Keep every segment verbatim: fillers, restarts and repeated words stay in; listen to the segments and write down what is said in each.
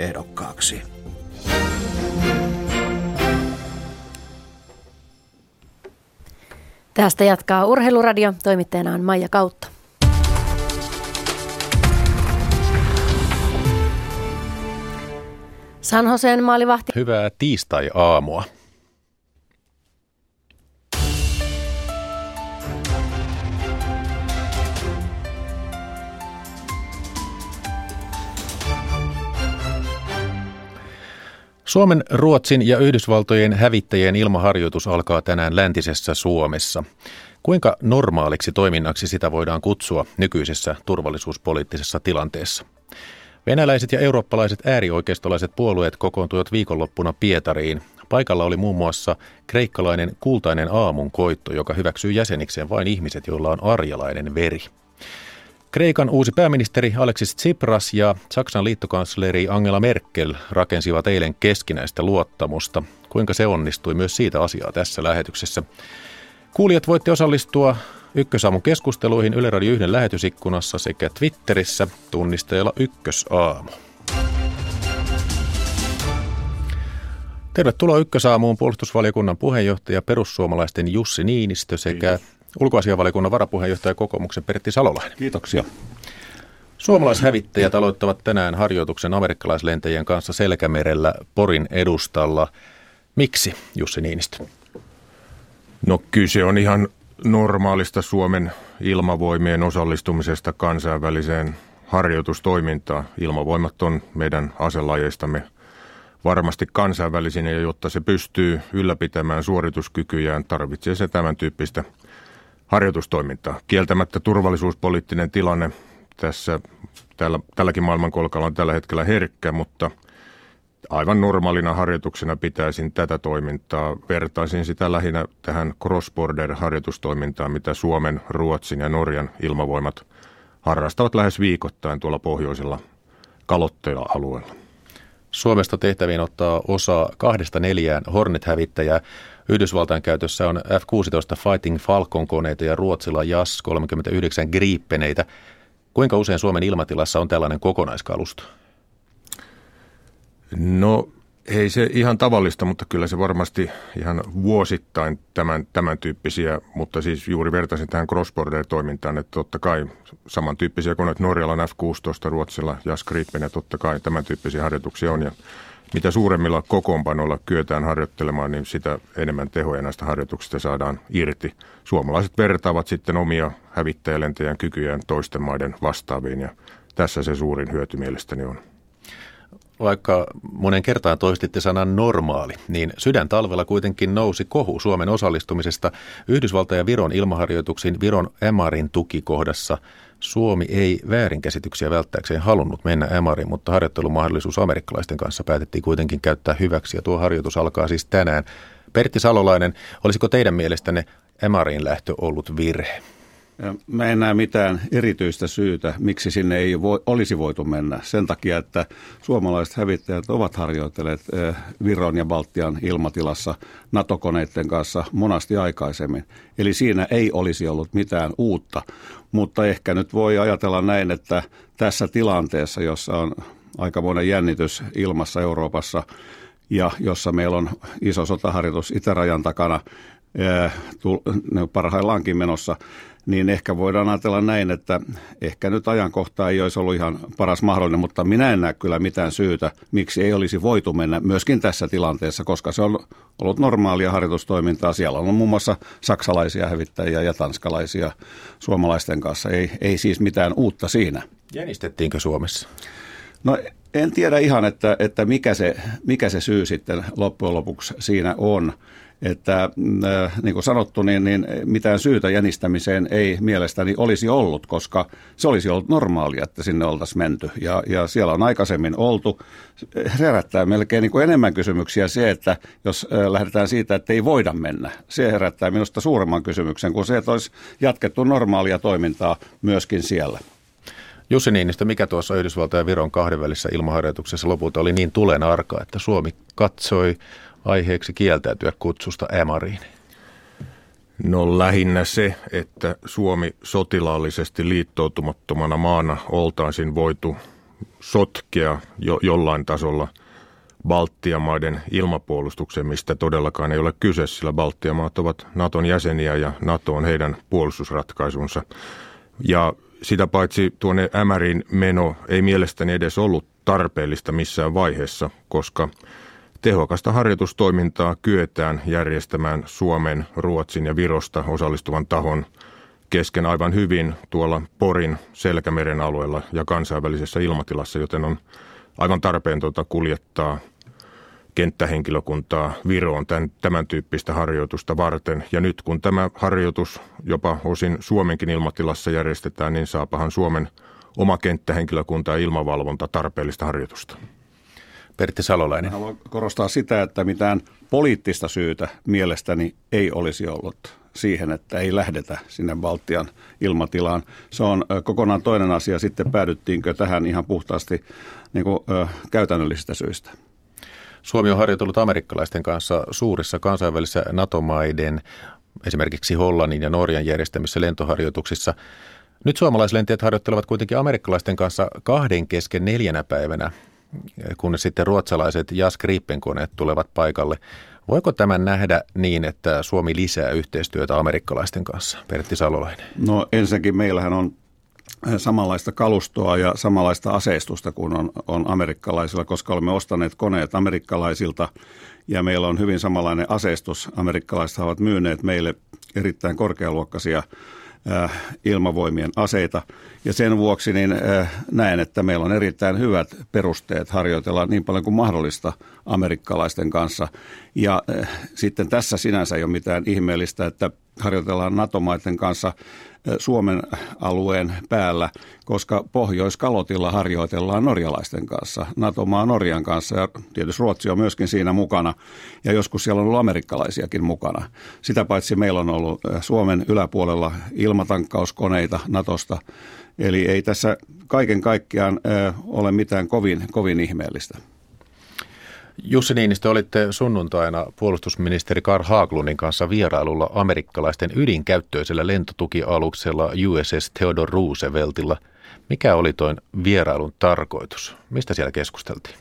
ehdokkaaksi. Tästä jatkaa Urheiluradio. Toimittajana on Maija Kautto. San Joseen maalivahti. Hyvää tiistai-aamua. Suomen, Ruotsin ja Yhdysvaltojen hävittäjien ilmaharjoitus alkaa tänään läntisessä Suomessa. Kuinka normaaliksi toiminnaksi sitä voidaan kutsua nykyisessä turvallisuuspoliittisessa tilanteessa? Venäläiset ja eurooppalaiset äärioikeistolaiset puolueet kokoontuivat viikonloppuna Pietariin. Paikalla oli muun muassa kreikkalainen kultainen aamunkoitto, joka hyväksyy jäsenikseen vain ihmiset, joilla on arjalainen veri. Kreikan uusi pääministeri Alexis Tsipras ja Saksan liittokansleri Angela Merkel rakensivat eilen keskinäistä luottamusta. Kuinka se onnistui, myös siitä asiaa tässä lähetyksessä. Kuulijat voitte osallistua Ykkösaamun keskusteluihin Yle Radio yhden lähetysikkunassa sekä Twitterissä tunnisteella Ykkösaamu. Tervetuloa Ykkösaamuun puolustusvaliokunnan puheenjohtaja perussuomalaisten Jussi Niinistö sekä Kiitos. Ulkoasianvaliokunnan varapuheenjohtaja kokoomuksen Pertti Salolainen. Kiitoksia. Suomalaishävittäjät aloittavat tänään harjoituksen amerikkalaislentäjien kanssa Selkämerellä Porin edustalla. Miksi, Jussi Niinistö? No kyse on ihan normaalista Suomen ilmavoimien osallistumisesta kansainväliseen harjoitustoimintaan. Ilmavoimat on meidän aselajeistamme varmasti kansainvälisin, ja jotta se pystyy ylläpitämään suorituskykyjään, tarvitsee se tämän tyyppistä harjoitustoimintaa. Kieltämättä turvallisuuspoliittinen tilanne tässä, tällä, tälläkin maailmankolkalla on tällä hetkellä herkkä, mutta aivan normaalina harjoituksena pitäisin tätä toimintaa. Vertaisin sitä lähinnä tähän cross-border-harjoitustoimintaan, mitä Suomen, Ruotsin ja Norjan ilmavoimat harrastavat lähes viikoittain tuolla pohjoisella Kalottea-alueella. Suomesta tehtäviin ottaa osaa kahdesta neljään Hornet-hävittäjää. Yhdysvaltain käytössä on F kuusitoista Fighting Falcon-koneita ja Ruotsilla Jas kolmekymmentäyhdeksän Gripeneitä. Kuinka usein Suomen ilmatilassa on tällainen kokonaiskalusto? No ei se ihan tavallista, mutta kyllä se varmasti ihan vuosittain tämän, tämän tyyppisiä, mutta siis juuri vertaisin tähän cross-border-toimintaan, että totta kai samantyyppisiä koneita Norjalla on F kuusitoista, Ruotsilla Jas Gripen ja totta kai tämän tyyppisiä harjoituksia on, ja mitä suuremmilla kokoonpanoilla kyetään harjoittelemaan, niin sitä enemmän tehoja näistä harjoituksista saadaan irti. Suomalaiset vertaavat sitten omia hävittäjälentäjän kykyjään toisten maiden vastaaviin, ja tässä se suurin hyöty mielestäni on. Vaikka monen kertaan toistitte sanan normaali, niin sydäntalvella kuitenkin nousi kohu Suomen osallistumisesta Yhdysvaltain ja Viron ilmaharjoituksiin Viron Ämarin tukikohdassa. Suomi ei väärinkäsityksiä välttääkseen halunnut mennä Ämariin, mutta harjoittelumahdollisuus amerikkalaisten kanssa päätettiin kuitenkin käyttää hyväksi, ja tuo harjoitus alkaa siis tänään. Pertti Salolainen, olisiko teidän mielestänne Ämariin lähtö ollut virhe? Mä en näe mitään erityistä syytä, miksi sinne ei voi, olisi voitu mennä. Sen takia, että suomalaiset hävittäjät ovat harjoitelleet Viron ja Baltian ilmatilassa NATO-koneiden kanssa monasti aikaisemmin. Eli siinä ei olisi ollut mitään uutta, mutta ehkä nyt voi ajatella näin, että tässä tilanteessa, jossa on aikamoinen jännitys ilmassa Euroopassa ja jossa meillä on iso sotaharjoitus itärajan takana parhaillaankin menossa, niin ehkä voidaan ajatella näin, että ehkä nyt ajankohta ei olisi ollut ihan paras mahdollinen, mutta minä en näe kyllä mitään syytä, miksi ei olisi voitu mennä myöskin tässä tilanteessa, koska se on ollut normaalia harjoitustoimintaa. Siellä on muun muassa saksalaisia hävittäjiä ja tanskalaisia suomalaisten kanssa. Ei, ei siis mitään uutta siinä. Jänistettiinkö Suomessa? No en tiedä ihan, että, että mikä, se, mikä se syy sitten loppujen lopuksi siinä on. Että niin kuin sanottu, niin, niin mitään syytä jänistämiseen ei mielestäni olisi ollut, koska se olisi ollut normaalia, että sinne oltaisiin menty. Ja, ja siellä on aikaisemmin oltu. Herättää melkein niin kuin enemmän kysymyksiä se, että jos lähdetään siitä, että ei voida mennä. Se herättää minusta suuremman kysymyksen kuin se, että olisi jatkettu normaalia toimintaa myöskin siellä. Jussi Niinistö, mikä tuossa Yhdysvaltain ja Viron kahdenvälisessä ilmaharjoituksessa lopulta oli niin tulenarka, että Suomi katsoi aiheeksi kieltäytyä kutsusta Ämariin? No lähinnä se, että Suomi sotilaallisesti liittoutumattomana maana oltaisiin voitu sotkea jo, jollain tasolla Baltian maiden ilmapuolustukseen, mistä todellakaan ei ole kyse, sillä Baltian maat ovat Naton jäseniä ja NATO on heidän puolustusratkaisunsa. Ja sitä paitsi tuonne Ämärin meno ei mielestäni edes ollut tarpeellista missään vaiheessa, koska tehokasta harjoitustoimintaa kyetään järjestämään Suomen, Ruotsin ja Virosta osallistuvan tahon kesken aivan hyvin tuolla Porin Selkämeren alueella ja kansainvälisessä ilmatilassa, joten on aivan tarpeentonta kuljettaa kenttähenkilökuntaa Viroon tämän, tämän tyyppistä harjoitusta varten. Ja nyt kun tämä harjoitus jopa osin Suomenkin ilmatilassa järjestetään, niin saapahan Suomen oma kenttähenkilökunta ja ilmavalvonta tarpeellista harjoitusta. Pertti Salolainen. Haluan korostaa sitä, että mitään poliittista syytä mielestäni ei olisi ollut siihen, että ei lähdetä sinne Baltian ilmatilaan. Se on kokonaan toinen asia. Sitten päädyttiinkö tähän ihan puhtaasti niin kuin, ö, käytännöllisistä syistä. Suomi on harjoitellut amerikkalaisten kanssa suurissa kansainvälisissä NATO-maiden, esimerkiksi Hollannin ja Norjan järjestämissä lentoharjoituksissa. Nyt suomalaislentäjät harjoittelevat kuitenkin amerikkalaisten kanssa kahden kesken neljänä päivänä, kun sitten ruotsalaiset Jas Gripen-koneet tulevat paikalle. Voiko tämän nähdä niin, että Suomi lisää yhteistyötä amerikkalaisten kanssa? Pertti Salolainen. No ensinnäkin meillähän on samanlaista kalustoa ja samanlaista aseistusta kuin on, on amerikkalaisilla, koska olemme ostaneet koneet amerikkalaisilta ja meillä on hyvin samanlainen aseistus. Amerikkalaiset ovat myyneet meille erittäin korkealuokkaisia äh, ilmavoimien aseita ja sen vuoksi niin äh, näen, että meillä on erittäin hyvät perusteet harjoitella niin paljon kuin mahdollista amerikkalaisten kanssa. Ja äh, sitten tässä sinänsä ei ole mitään ihmeellistä, että harjoitellaan NATO-maiden kanssa Suomen alueen päällä, koska Pohjoiskalotilla harjoitellaan norjalaisten kanssa, NATO-maa Norjan kanssa ja tietysti Ruotsi on myöskin siinä mukana ja joskus siellä on ollut amerikkalaisiakin mukana. Sitä paitsi meillä on ollut Suomen yläpuolella ilmatankkauskoneita NATOsta, eli ei tässä kaiken kaikkiaan ole mitään kovin, kovin ihmeellistä. Jussi Niinistö, olitte sunnuntaina puolustusministeri Carl Haglundin kanssa vierailulla amerikkalaisten ydinkäyttöisellä lentotukialuksella U S S Theodore Rooseveltilla. Mikä oli tuon vierailun tarkoitus? Mistä siellä keskusteltiin?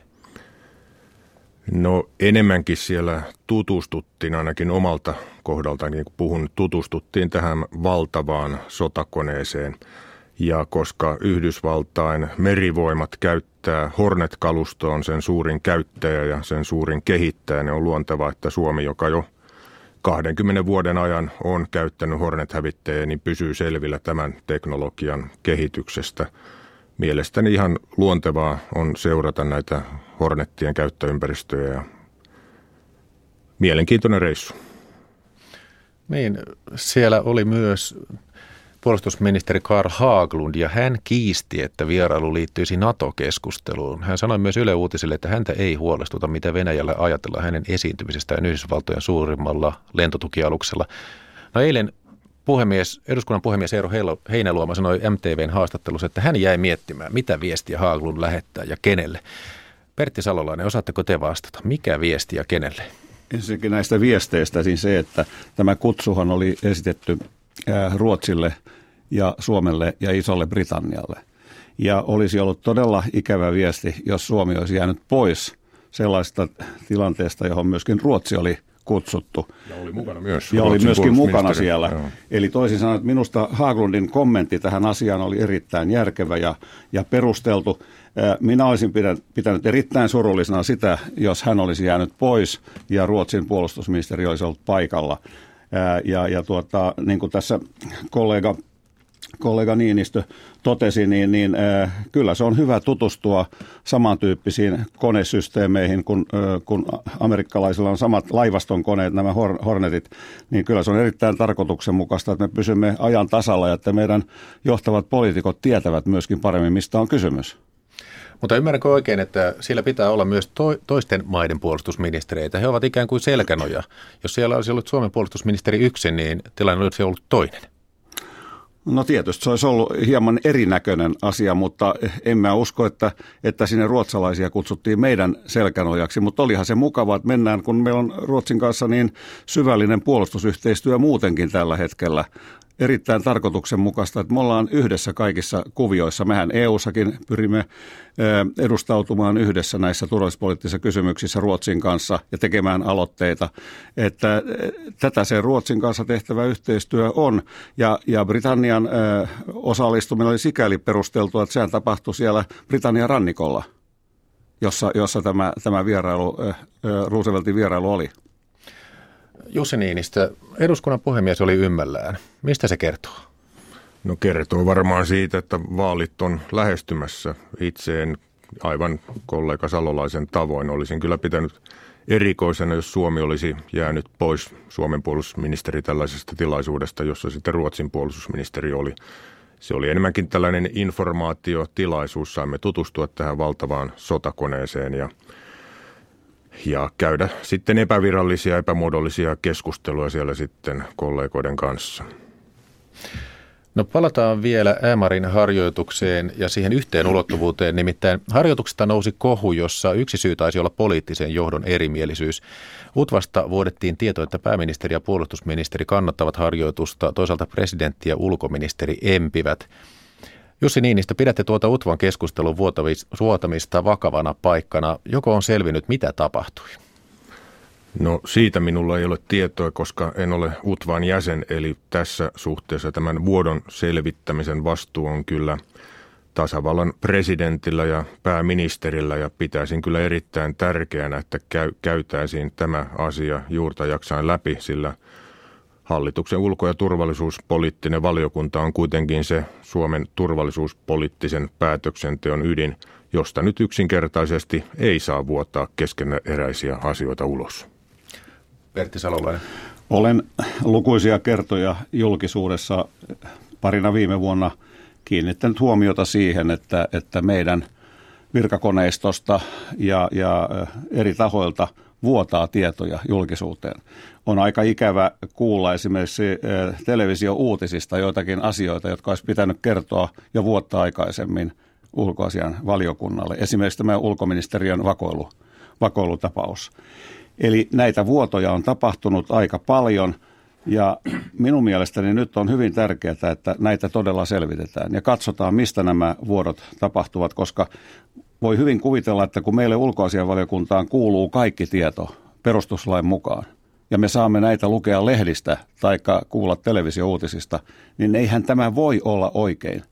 No enemmänkin siellä tutustuttiin ainakin omalta kohdaltaan, niin kuin puhun, tutustuttiin tähän valtavaan sotakoneeseen. Ja koska Yhdysvaltain merivoimat käyttää Hornet-kalustoon sen suurin käyttäjä ja sen suurin kehittäjä, niin on luontevaa, että Suomi, joka jo kahdenkymmenen vuoden ajan on käyttänyt Hornet-hävittäjiä, niin pysyy selvillä tämän teknologian kehityksestä. Mielestäni ihan luontevaa on seurata näitä Hornettien käyttöympäristöjä ja mielenkiintoinen reissu. Niin, siellä oli myös puolustusministeri Carl Haglund ja hän kiisti, että vierailu liittyisi NATO-keskusteluun. Hän sanoi myös Yle Uutisille, että häntä ei huolestuta, mitä Venäjällä ajatellaan hänen esiintymisestään Yhdysvaltojen suurimmalla lentotukialuksella. No eilen puhemies, eduskunnan puhemies Eero Heinäluoma sanoi M T V:n haastattelussa, että hän jäi miettimään, mitä viestiä Haglund lähettää ja kenelle. Pertti Salolainen, osaatteko te vastata? Mikä viesti ja kenelle? Ensinnäkin näistä viesteistä siis se, että tämä kutsuhan oli esitetty Ruotsille ja Suomelle ja Isolle Britannialle. Ja olisi ollut todella ikävä viesti, jos Suomi olisi jäänyt pois sellaista tilanteesta, johon myöskin Ruotsi oli kutsuttu. Ja oli mukana myös. Ja oli myöskin mukana siellä. Joo. Eli toisin sanoen, että minusta Haglundin kommentti tähän asiaan oli erittäin järkevä ja, ja perusteltu. Minä olisin pitänyt erittäin surullisena sitä, jos hän olisi jäänyt pois ja Ruotsin puolustusministeri olisi ollut paikalla. Ja, ja tuota, niin kuin tässä kollega, kollega Niinistö totesi, niin, niin äh, kyllä se on hyvä tutustua samantyyppisiin konesysteemeihin, kun, äh, kun amerikkalaisilla on samat laivaston koneet, nämä Hornetit, niin kyllä se on erittäin tarkoituksenmukaista, että me pysymme ajan tasalla ja että meidän johtavat poliitikot tietävät myöskin paremmin, mistä on kysymys. Mutta ymmärränkö oikein, että siellä pitää olla myös to- toisten maiden puolustusministereitä? He ovat ikään kuin selkänoja. Jos siellä olisi ollut Suomen puolustusministeri yksin, niin tilanne olisi ollut toinen. No tietysti se olisi ollut hieman erinäköinen asia, mutta en mä usko, että, että sinne ruotsalaisia kutsuttiin meidän selkänojaksi. Mutta olihan se mukava, että mennään, kun meillä on Ruotsin kanssa niin syvällinen puolustusyhteistyö muutenkin tällä hetkellä. erittäin tarkoituksenmukaista, että me ollaan yhdessä kaikissa kuvioissa. Mehän E U-sakin pyrimme edustautumaan yhdessä näissä turvallisuuspoliittisissa kysymyksissä Ruotsin kanssa ja tekemään aloitteita, että tätä se Ruotsin kanssa tehtävä yhteistyö on. Ja, ja Britannian osallistuminen oli sikäli perusteltua, että sehän tapahtui siellä Britannian rannikolla, jossa, jossa tämä, tämä vierailu, Rooseveltin vierailu oli. Jussi Niinistö, eduskunnan puhemies oli ymmällään. Mistä se kertoo? No kertoo varmaan siitä, että vaalit on lähestymässä. Itse en aivan kollega Salolaisen tavoin olisin kyllä pitänyt erikoisena, jos Suomi olisi jäänyt pois Suomen puolustusministeri tällaisesta tilaisuudesta, jossa sitten Ruotsin puolustusministeri oli. Se oli enemmänkin tällainen informaatiotilaisuus. Saimme tutustua tähän valtavaan sotakoneeseen ja Ja käydä sitten epävirallisia, epämuodollisia keskusteluja siellä sitten kollegoiden kanssa. No palataan vielä Ämarin harjoitukseen ja siihen yhteen ulottuvuuteen. Nimittäin harjoituksesta nousi kohu, jossa yksi syy taisi olla poliittisen johdon erimielisyys. UTVasta vuodettiin tieto, että pääministeri ja puolustusministeri kannattavat harjoitusta, toisaalta presidentti ja ulkoministeri empivät. Jussi Niinistö, pidätte tuota UTVAn keskustelun vuotamista vakavana paikkana. Joko on selvinnyt, mitä tapahtui? No siitä minulla ei ole tietoa, koska en ole UTVAn jäsen, eli tässä suhteessa tämän vuodon selvittämisen vastuu on kyllä tasavallan presidentillä ja pääministerillä, ja pitäisin kyllä erittäin tärkeänä, että käy, käytäisiin tämä asia juurta jaksain läpi, sillä hallituksen ulko- ja turvallisuuspoliittinen valiokunta on kuitenkin se Suomen turvallisuuspoliittisen päätöksenteon ydin, josta nyt yksinkertaisesti ei saa vuotaa keskeneräisiä asioita ulos. Pertti Salolainen. Olen lukuisia kertoja julkisuudessa parina viime vuonna kiinnittänyt huomiota siihen, että, että meidän virkakoneistosta ja, ja eri tahoilta vuotaa tietoja julkisuuteen. On aika ikävä kuulla esimerkiksi televisio-uutisista joitakin asioita, jotka olisi pitänyt kertoa jo vuotta aikaisemmin ulkoasian valiokunnalle. Esimerkiksi tämä ulkoministeriön vakoilu, vakoilutapaus. Eli näitä vuotoja on tapahtunut aika paljon ja minun mielestäni nyt on hyvin tärkeää, että näitä todella selvitetään ja katsotaan, mistä nämä vuodot tapahtuvat, koska voi hyvin kuvitella, että kun meille ulkoasianvaliokuntaan kuuluu kaikki tieto perustuslain mukaan ja me saamme näitä lukea lehdistä tai kuulla televisio-uutisista, niin eihän tämä voi olla oikein.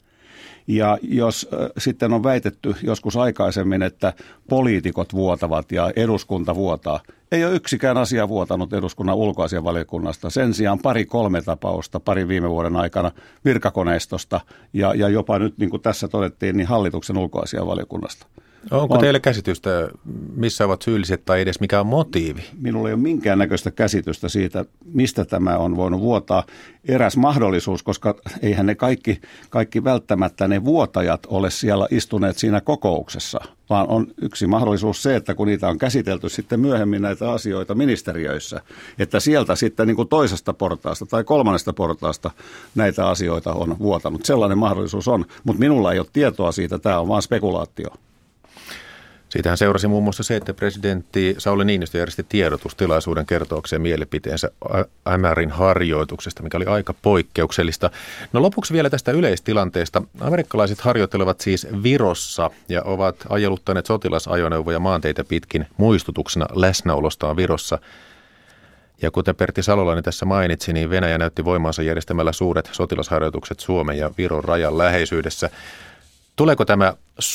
Ja jos äh, sitten on väitetty joskus aikaisemmin, että poliitikot vuotavat ja eduskunta vuotaa, ei ole yksikään asia vuotanut eduskunnan ulkoasianvaliokunnasta. Sen sijaan pari kolme tapausta pari viime vuoden aikana virkakoneistosta ja, ja jopa nyt, niin kuin tässä todettiin, niin hallituksen ulkoasianvaliokunnasta. Onko on, teillä käsitystä, missä ovat syylliset tai edes mikä on motiivi? Minulla ei ole minkäännäköistä käsitystä siitä, mistä tämä on voinut vuotaa. Eräs mahdollisuus, koska eihän ne kaikki, kaikki välttämättä ne vuotajat ole siellä istuneet siinä kokouksessa, vaan on yksi mahdollisuus se, että kun niitä on käsitelty sitten myöhemmin näitä asioita ministeriöissä, että sieltä sitten niin kuin toisesta portaasta tai kolmannesta portaasta näitä asioita on vuotanut. Sellainen mahdollisuus on, mutta minulla ei ole tietoa siitä, tämä on vaan spekulaatio. Siitähän seurasi muun muassa se, että presidentti Sauli Niinistö järjesti tiedotustilaisuuden kertoakseen mielipiteensä Ämarin harjoituksesta, mikä oli aika poikkeuksellista. No lopuksi vielä tästä yleistilanteesta. Amerikkalaiset harjoittelevat siis Virossa ja ovat ajeluttaneet sotilasajoneuvoja maanteitä pitkin muistutuksena läsnäolostaan Virossa. Ja kuten Pertti Salolainen tässä mainitsi, niin Venäjä näytti voimaansa järjestämällä suuret sotilasharjoitukset Suomen ja Viron rajan läheisyydessä. Tuleeko tämä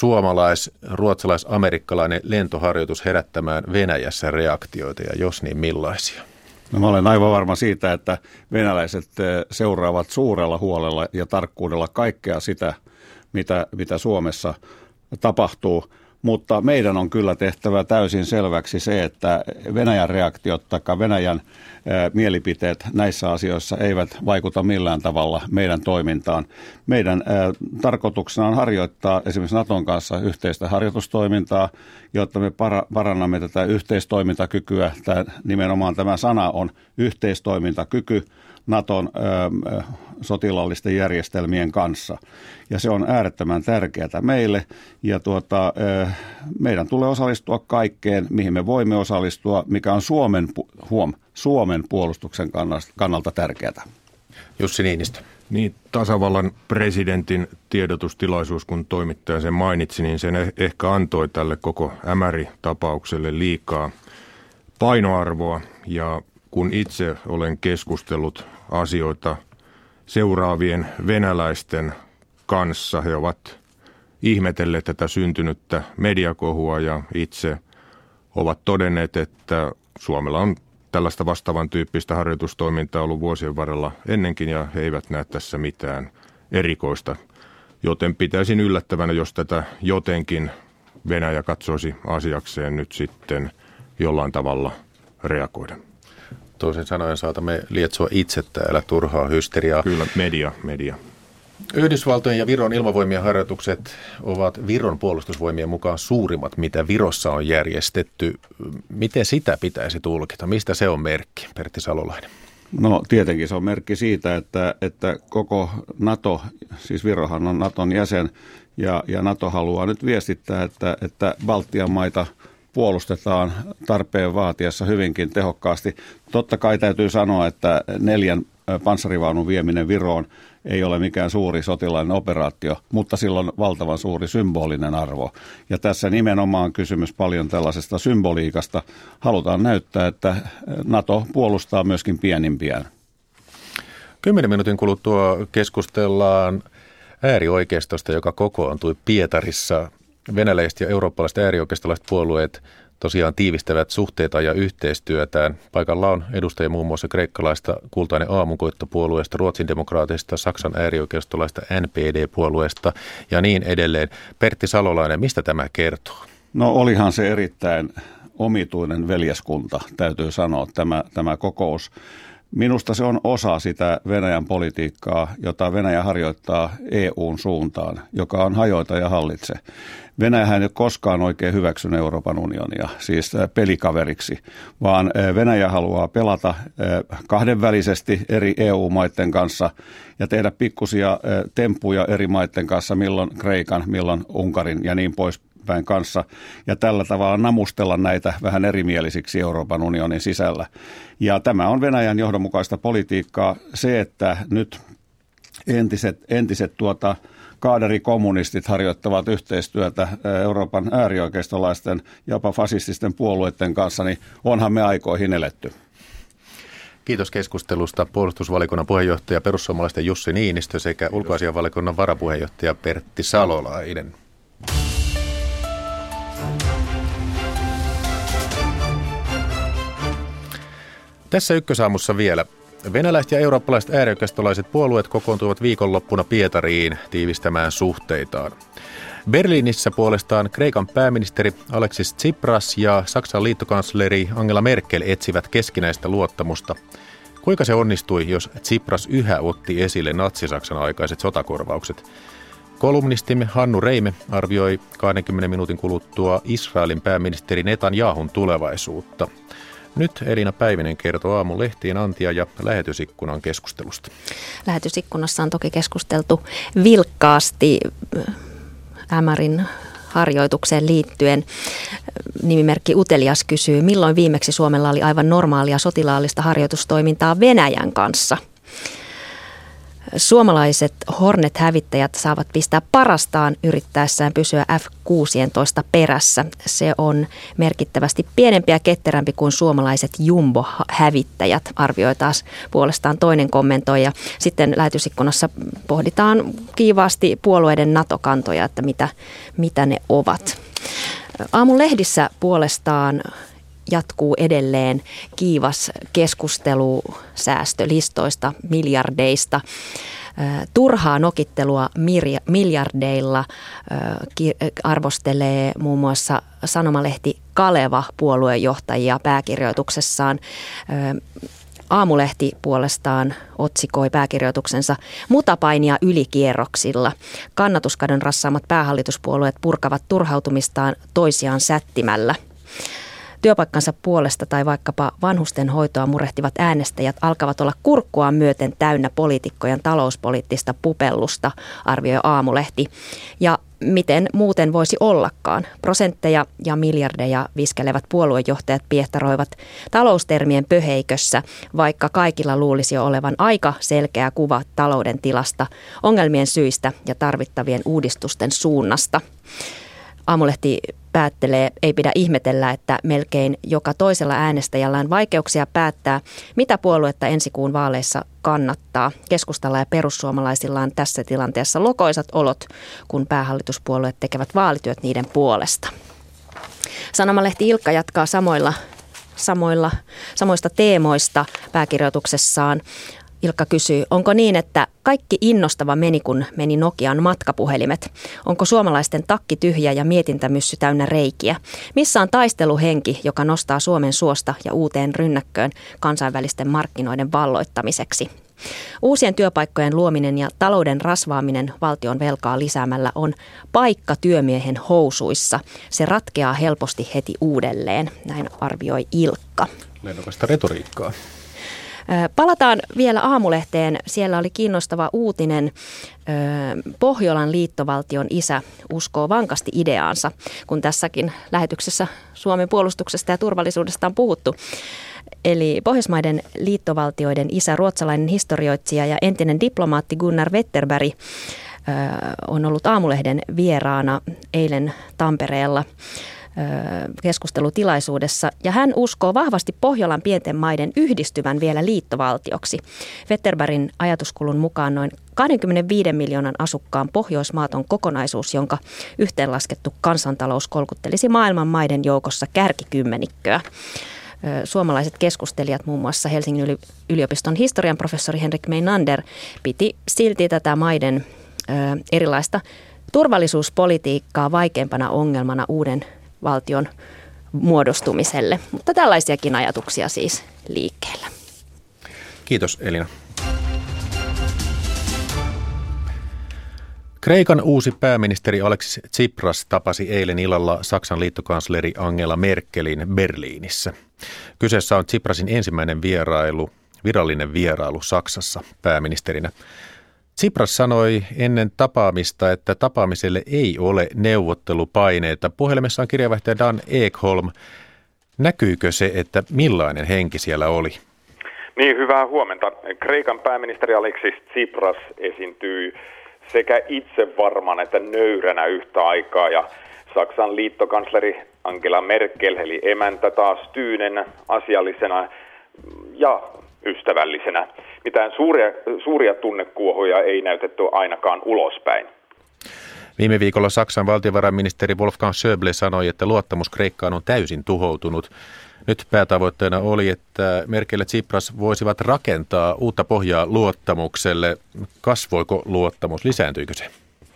suomalais-ruotsalais-amerikkalainen lentoharjoitus herättämään Venäjässä reaktioita ja jos niin millaisia? No, mä olen aivan varma siitä, että venäläiset seuraavat suurella huolella ja tarkkuudella kaikkea sitä, mitä, mitä Suomessa tapahtuu. Mutta meidän on kyllä tehtävä täysin selväksi se, että Venäjän reaktiot tai Venäjän ää, mielipiteet näissä asioissa eivät vaikuta millään tavalla meidän toimintaan. Meidän ää, tarkoituksena on harjoittaa esimerkiksi Naton kanssa yhteistä harjoitustoimintaa, jotta me para, parannamme tätä yhteistoimintakykyä. Tämä, nimenomaan tämä sana on yhteistoimintakyky Naton ö, sotilaallisten järjestelmien kanssa. Ja se on äärettömän tärkeää meille. Ja tuota, ö, meidän tulee osallistua kaikkeen, mihin me voimme osallistua, mikä on Suomen, huom, Suomen puolustuksen kannalta tärkeää. Jussi Niinistö. Niin, tasavallan presidentin tiedotustilaisuus, kun toimittaja sen mainitsi, niin sen ehkä antoi tälle koko Ämäri-tapaukselle liikaa painoarvoa. Ja kun itse olen keskustellut asioita seuraavien venäläisten kanssa, he ovat ihmetelleet tätä syntynyttä mediakohua ja itse ovat todenneet, että Suomella on tällaista vastaavan tyyppistä harjoitustoimintaa ollut vuosien varrella ennenkin ja he eivät näe tässä mitään erikoista. Joten pitäisin yllättävänä, jos tätä jotenkin Venäjä katsoisi asiakseen nyt sitten jollain tavalla reagoida. Toisin sanoen saatamme lietsoa itse täällä turhaa hysteriaa. Kyllä, media, media. Yhdysvaltojen ja Viron ilmavoimien harjoitukset ovat Viron puolustusvoimien mukaan suurimmat, mitä Virossa on järjestetty. Miten sitä pitäisi tulkita? Mistä se on merkki, Pertti Salolainen? No tietenkin se on merkki siitä, että, että koko NATO, siis Virohan on Naton jäsen ja, ja NATO haluaa nyt viestittää, että, että Baltian maita puolustetaan tarpeen vaatiessa hyvinkin tehokkaasti. Totta kai täytyy sanoa, että neljän panssarivaunun vieminen Viroon ei ole mikään suuri sotilainen operaatio, mutta sillä on valtavan suuri symbolinen arvo. Ja tässä nimenomaan on kysymys paljon tällaisesta symboliikasta. Halutaan näyttää, että NATO puolustaa myöskin pienimpiään. Kymmenen minuutin kuluttua keskustellaan äärioikeistosta, joka kokoontui Pietarissa. Venäläiset ja eurooppalaiset äärioikeistolaiset puolueet tosiaan tiivistävät suhteita ja yhteistyötään. Paikalla on edustajia muun muassa kreikkalaista Kultainen aamunkoittopuolueesta, Ruotsin demokraateista, Saksan äärioikeistolaista N P D-puolueesta ja niin edelleen. Pertti Salolainen, mistä tämä kertoo? No olihan se erittäin omituinen veljeskunta, täytyy sanoa, tämä, tämä kokous. Minusta se on osa sitä Venäjän politiikkaa, jota Venäjä harjoittaa E U:n suuntaan, joka on hajota ja hallitse. Venäjähän ei ole koskaan oikein hyväksynyt Euroopan unionia, siis pelikaveriksi, vaan Venäjä haluaa pelata kahdenvälisesti eri E U-maiden kanssa ja tehdä pikkusia temppuja eri maiden kanssa, milloin Kreikan, milloin Unkarin ja niin pois päin kanssa, ja tällä tavalla namustella näitä vähän erimielisiksi Euroopan unionin sisällä. Ja tämä on Venäjän johdonmukaista politiikkaa. Se, että nyt entiset, entiset tuota, kaaderikommunistit harjoittavat yhteistyötä Euroopan äärioikeistolaisten, jopa fasististen puolueiden kanssa, niin onhan me aikoihin eletty. Kiitos keskustelusta puolustusvaliokunnan puheenjohtaja perussuomalaisten Jussi Niinistö sekä ulkoasianvaliokunnan varapuheenjohtaja Pertti Salolainen. Tässä ykkösaamussa vielä. Venäläiset ja eurooppalaiset äärioikeistolaiset puolueet kokoontuivat viikonloppuna Pietariin tiivistämään suhteitaan. Berliinissä puolestaan Kreikan pääministeri Alexis Tsipras ja Saksan liittokansleri Angela Merkel etsivät keskinäistä luottamusta. Kuinka se onnistui, jos Tsipras yhä otti esille natsi-Saksan aikaiset sotakorvaukset? Kolumnistimme Hannu Reime arvioi kaksikymmentä minuutin kuluttua Israelin pääministeri Netanyahun tulevaisuutta. Nyt Elina Päivinen kertoo aamun lehtien antia ja lähetysikkunan keskustelusta. Lähetysikkunassa on toki keskusteltu vilkkaasti Ämärin harjoitukseen liittyen. Nimimerkki Utelias kysyy, milloin viimeksi Suomella oli aivan normaalia sotilaallista harjoitustoimintaa Venäjän kanssa? Suomalaiset Hornet-hävittäjät saavat pistää parastaan yrittäessään pysyä F kuusitoista perässä. Se on merkittävästi pienempi ja ketterämpi kuin suomalaiset Jumbo-hävittäjät, arvioi taas puolestaan toinen kommentoija. Sitten lähetysikkunassa pohditaan kiivaasti puolueiden NATO-kantoja, että mitä, mitä ne ovat. Aamun lehdissä puolestaan jatkuu edelleen kiivas keskustelu säästölistoista, miljardeista. Turhaa nokittelua miljardeilla arvostelee muun muassa sanomalehti Kaleva puoluejohtajia pääkirjoituksessaan. Aamulehti puolestaan otsikoi pääkirjoituksensa mutapainia ylikierroksilla. Kannatuskadon rassaamat päähallituspuolueet purkavat turhautumistaan toisiaan sättimällä. Työpaikkansa puolesta tai vaikkapa vanhusten hoitoa murehtivat äänestäjät alkavat olla kurkkuaan myöten täynnä poliitikkojen talouspoliittista pupellusta, arvioi Aamulehti. Ja miten muuten voisi ollakaan. Prosentteja ja miljardeja viskelevät puoluejohtajat piehtaroivat taloustermien pöheikössä, vaikka kaikilla luulisi jo olevan aika selkeä kuva talouden tilasta, ongelmien syistä ja tarvittavien uudistusten suunnasta. Aamulehti päättelee, ei pidä ihmetellä, että melkein joka toisella äänestäjällä on vaikeuksia päättää, mitä puoluetta ensi kuun vaaleissa kannattaa. Keskustalla ja perussuomalaisilla on tässä tilanteessa lokoisat olot, kun päähallituspuolueet tekevät vaalityöt niiden puolesta. Sanomalehti Ilkka jatkaa samoilla, samoilla, samoista teemoista pääkirjoituksessaan. Ilkka kysyy, onko niin, että kaikki innostava meni, kun meni Nokian matkapuhelimet? Onko suomalaisten takki tyhjä ja mietintämyssy täynnä reikiä? Missä on taisteluhenki, joka nostaa Suomen suosta ja uuteen rynnäkköön kansainvälisten markkinoiden valloittamiseksi? Uusien työpaikkojen luominen ja talouden rasvaaminen valtion velkaa lisäämällä on paikka työmiehen housuissa. Se ratkeaa helposti heti uudelleen, näin arvioi Ilkka. Lennokasta retoriikkaa. Palataan vielä Aamulehteen. Siellä oli kiinnostava uutinen. Pohjolan liittovaltion isä uskoo vankasti ideaansa, kun tässäkin lähetyksessä Suomen puolustuksesta ja turvallisuudesta on puhuttu. Eli Pohjoismaiden liittovaltioiden isä, ruotsalainen historioitsija ja entinen diplomaatti Gunnar Wetterberg on ollut Aamulehden vieraana eilen Tampereella keskustelutilaisuudessa, ja hän uskoo vahvasti Pohjolan pienten maiden yhdistyvän vielä liittovaltioksi. Wetterbergin ajatuskulun mukaan noin kaksikymmentäviisi miljoonan asukkaan Pohjoismaat on kokonaisuus, jonka yhteenlaskettu kansantalous kolkuttelisi maailman maiden joukossa kärkikymmenikköä. Suomalaiset keskustelijat, muun muassa Helsingin yliopiston historian professori Henrik Meinander, piti silti tätä maiden erilaista turvallisuuspolitiikkaa vaikeimpana ongelmana uuden valtion muodostumiselle. Mutta tällaisiakin ajatuksia siis liikkeellä. Kiitos Elina. Kreikan uusi pääministeri Alexis Tsipras tapasi eilen illalla Saksan liittokansleri Angela Merkelin Berliinissä. Kyseessä on Tsiprasin ensimmäinen vierailu, virallinen vierailu Saksassa pääministerinä. Tsipras sanoi ennen tapaamista, että tapaamiselle ei ole neuvottelupaineita. Puhelimessaan kirjeenvaihtaja Dan Ekholm. Näkyykö se, että millainen henki siellä oli? Niin, hyvää huomenta. Kreikan pääministeri Alexis Tsipras esiintyi sekä itsevarman että nöyränä yhtä aikaa. Ja Saksan liittokansleri Angela Merkel, eli emäntä, taas tyynenä, asiallisena ja ystävällisenä. Mitään suuria, suuria tunnekuohuja ei näytetty ainakaan ulospäin. Viime viikolla Saksan valtiovarainministeri Wolfgang Schäuble sanoi, että luottamus Kreikkaan on täysin tuhoutunut. Nyt päätavoitteena oli, että Merkel ja Tsipras voisivat rakentaa uutta pohjaa luottamukselle. Kasvoiko luottamus? Lisääntyykö se?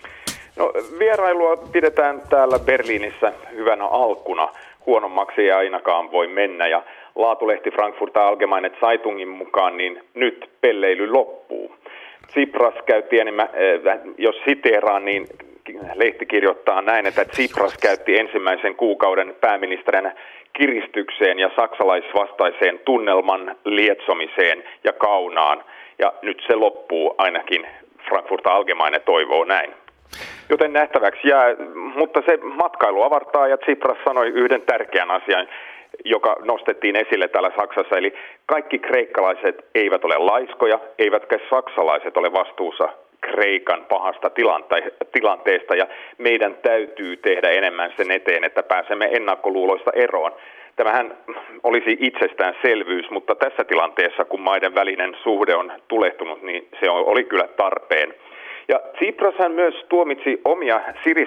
No, vierailua pidetään täällä Berliinissä hyvänä alkuna. Huonommaksi ei ainakaan voi mennä, ja laatulehti Frankfurter Allgemeine Zeitungin mukaan niin nyt pelleily loppuu. Tsipras käytti enemmän, jos siteeraan, niin lehti kirjoittaa näin, että Tsipras käytti ensimmäisen kuukauden pääministerinä kiristykseen ja saksalaisvastaiseen tunnelman lietsomiseen ja kaunaan. Ja nyt se loppuu, ainakin Frankfurter Allgemeine toivoo näin. Joten nähtäväksi jää, mutta se matkailu avartaa, ja Tsipras sanoi yhden tärkeän asian, joka nostettiin esille täällä Saksassa. Eli kaikki kreikkalaiset eivät ole laiskoja, eivätkä saksalaiset ole vastuussa Kreikan pahasta tilanteesta, ja meidän täytyy tehdä enemmän sen eteen, että pääsemme ennakkoluuloista eroon. Tämähän olisi itsestäänselvyys, mutta tässä tilanteessa, kun maiden välinen suhde on tulehtunut, niin se oli kyllä tarpeen. Ja Tsiprashan myös tuomitsi omia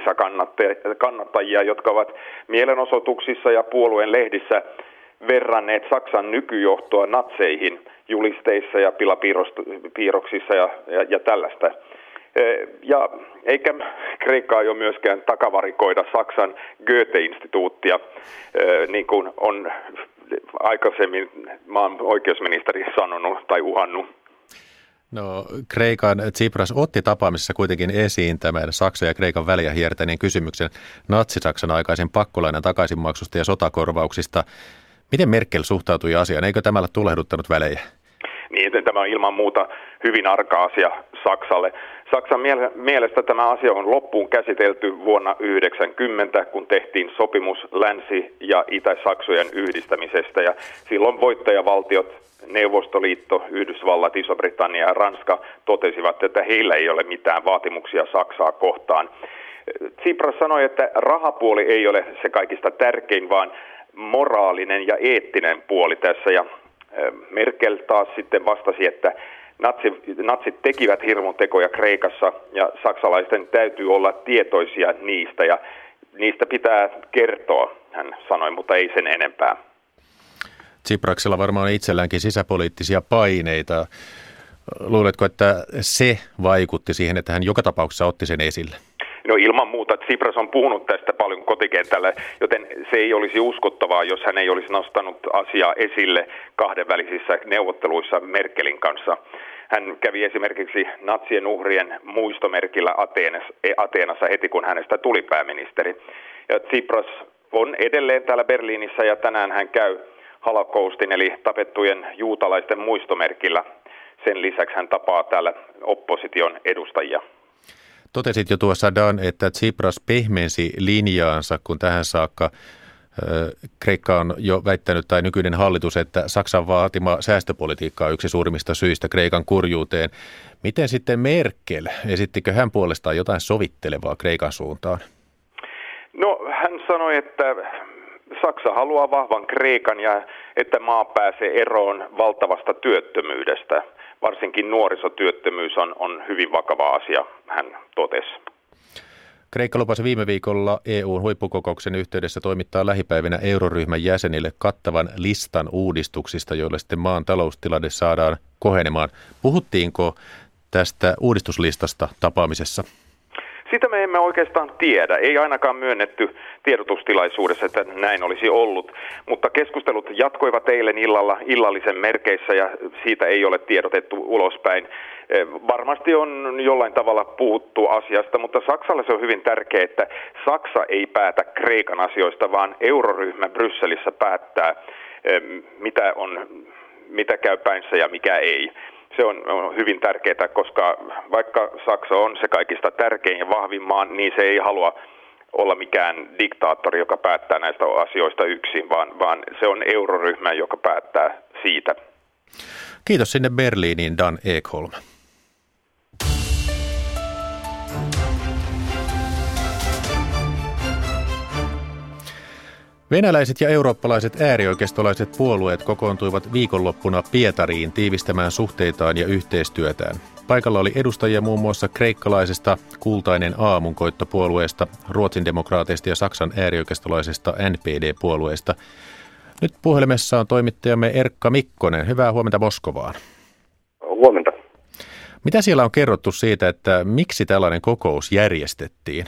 Syriza-kannattajia, jotka ovat mielenosoituksissa ja puolueen lehdissä verranneet Saksan nykyjohtoa natseihin julisteissa ja pilapiirroksissa ja, ja, ja tällaista. Ja eikä Kreikka aio myöskään takavarikoida Saksan Goethe-instituuttia, niin kuin on aikaisemmin maan oikeusministeri sanonut tai uhannut. No, Kreikan Tsipras otti tapaamisessa kuitenkin esiin tämän Saksan ja Kreikan väliä hiertäneen kysymyksen natsi-Saksan aikaisen pakkolainan takaisinmaksusta ja sotakorvauksista. Miten Merkel suhtautui asiaan? Eikö tämä ole tulehduttanut välejä? Niin, tämä on ilman muuta hyvin arka asia Saksalle. Saksan mielestä tämä asia on loppuun käsitelty vuonna yhdeksänkymmentä, kun tehtiin sopimus Länsi- ja Itä-Saksojen yhdistämisestä. Ja silloin voittajavaltiot, Neuvostoliitto, Yhdysvallat, Iso-Britannia ja Ranska totesivat, että heillä ei ole mitään vaatimuksia Saksaa kohtaan. Tsipras sanoi, että rahapuoli ei ole se kaikista tärkein, vaan moraalinen ja eettinen puoli tässä. Ja Merkel taas sitten vastasi, että Natsit, natsit tekivät hirmutekoja Kreikassa ja saksalaisten täytyy olla tietoisia niistä ja niistä pitää kertoa, hän sanoi, mutta ei sen enempää. Tsipraksella varmaan itselläänkin sisäpoliittisia paineita. Luuletko, että se vaikutti siihen, että hän joka tapauksessa otti sen esille? No ilman muuta, Tsipras on puhunut tästä paljon kotikentällä, joten se ei olisi uskottavaa, jos hän ei olisi nostanut asiaa esille kahdenvälisissä neuvotteluissa Merkelin kanssa. Hän kävi esimerkiksi natsien uhrien muistomerkillä Ateenassa heti, kun hänestä tuli pääministeri. Ja Tsipras on edelleen täällä Berliinissä ja tänään hän käy Holocaustin eli tapettujen juutalaisten muistomerkillä. Sen lisäksi hän tapaa täällä opposition edustajia. Totesit jo tuossa, Dan, että Tsipras pehmensi linjaansa, kun tähän saakka Kreikka on jo väittänyt, tai nykyinen hallitus, että Saksan vaatima säästöpolitiikka on yksi suurimmista syistä Kreikan kurjuuteen. Miten sitten Merkel? Esittikö hän puolestaan jotain sovittelevaa Kreikan suuntaan? No hän sanoi, että Saksa haluaa vahvan Kreikan ja että maa pääsee eroon valtavasta työttömyydestä. Varsinkin nuorisotyöttömyys on, on hyvin vakava asia, hän totesi. Kreikka lupasi viime viikolla E U:n huippukokouksen yhteydessä toimittaa lähipäivinä euroryhmän jäsenille kattavan listan uudistuksista, joille sitten maan taloustilanne saadaan kohenemaan. Puhuttiinko tästä uudistuslistasta tapaamisessa? Sitä me emme oikeastaan tiedä. Ei ainakaan myönnetty tiedotustilaisuudessa, että näin olisi ollut. Mutta keskustelut jatkoivat eilen illalla illallisen merkeissä ja siitä ei ole tiedotettu ulospäin. Varmasti on jollain tavalla puhuttu asiasta, mutta Saksalle se on hyvin tärkeää, että Saksa ei päätä Kreikan asioista, vaan euroryhmä Brysselissä päättää, mitä, on, mitä käy päinsä ja mikä ei. Se on, on hyvin tärkeää, koska vaikka Saksa on se kaikista tärkein ja vahvin maa, niin se ei halua olla mikään diktaattori, joka päättää näistä asioista yksin, vaan, vaan se on euroryhmä, joka päättää siitä. Kiitos sinne Berliiniin, Dan Ekholm. Venäläiset ja eurooppalaiset äärioikeistolaiset puolueet kokoontuivat viikonloppuna Pietariin tiivistämään suhteitaan ja yhteistyötään. Paikalla oli edustajia muun muassa kreikkalaisesta Kultainen aamunkoittopuolueesta, Ruotsin demokraateista ja Saksan äärioikeistolaisesta N P D-puolueesta. Nyt puhelimessa on toimittajamme Erkka Mikkonen. Hyvää huomenta Moskovaan. Huomenta. Mitä siellä on kerrottu siitä, että miksi tällainen kokous järjestettiin?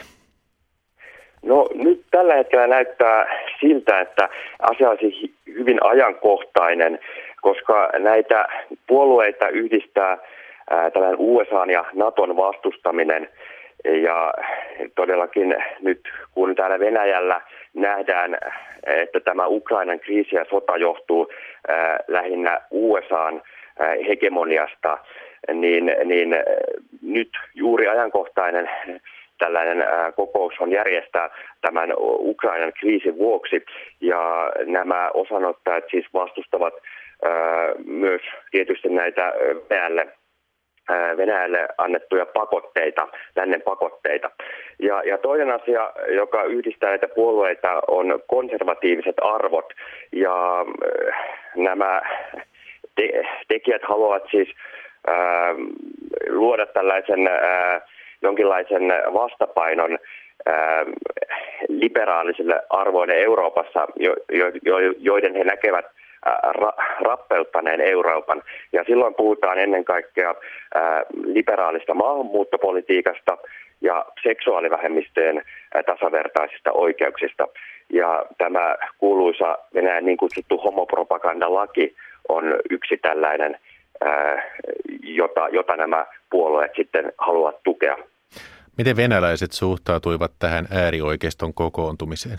No nyt tällä hetkellä näyttää siltä, että asia olisi hyvin ajankohtainen, koska näitä puolueita yhdistää ää, tällainen U S A:n ja Naton vastustaminen. Ja todellakin nyt kun täällä Venäjällä nähdään, että tämä Ukrainan kriisi ja sota johtuu ää, lähinnä U S A:n ää, hegemoniasta, niin, niin nyt juuri ajankohtainen tällainen kokous on järjestää tämän Ukrainan kriisin vuoksi, ja nämä osanottajat siis vastustavat myös tietysti näitä Venäjälle, Venäjälle annettuja pakotteita, lännen pakotteita. Ja, ja toinen asia, joka yhdistää näitä puolueita, on konservatiiviset arvot, ja nämä te- tekijät haluavat siis ää, luoda tällaisen ää, jonkinlaisen vastapainon ää, liberaalisille arvoille Euroopassa, jo, jo, joiden he näkevät ää, ra, rappeuttaneen Euroopan. Ja silloin puhutaan ennen kaikkea ää, liberaalista maahanmuuttopolitiikasta ja seksuaalivähemmistöjen ää, tasavertaisista oikeuksista. Ja tämä kuuluisa Venäjän niin kutsuttu homopropagandalaki on yksi tällainen, ää, jota, jota nämä puolueet sitten haluavat tukea. Miten venäläiset suhtautuivat tähän äärioikeiston kokoontumiseen?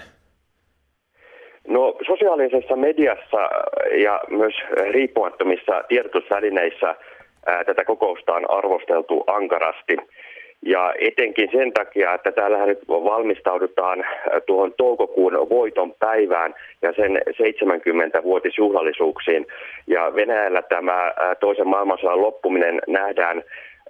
No sosiaalisessa mediassa ja myös riippumattomissa tiedotusvälineissä ää, tätä kokousta on arvosteltu ankarasti. Ja etenkin sen takia, että täällähän nyt valmistaudutaan tuohon toukokuun voiton päivään ja sen seitsemänkymmenvuotisjuhlallisuuksiin. Ja Venäjällä tämä toisen maailmansodan loppuminen nähdään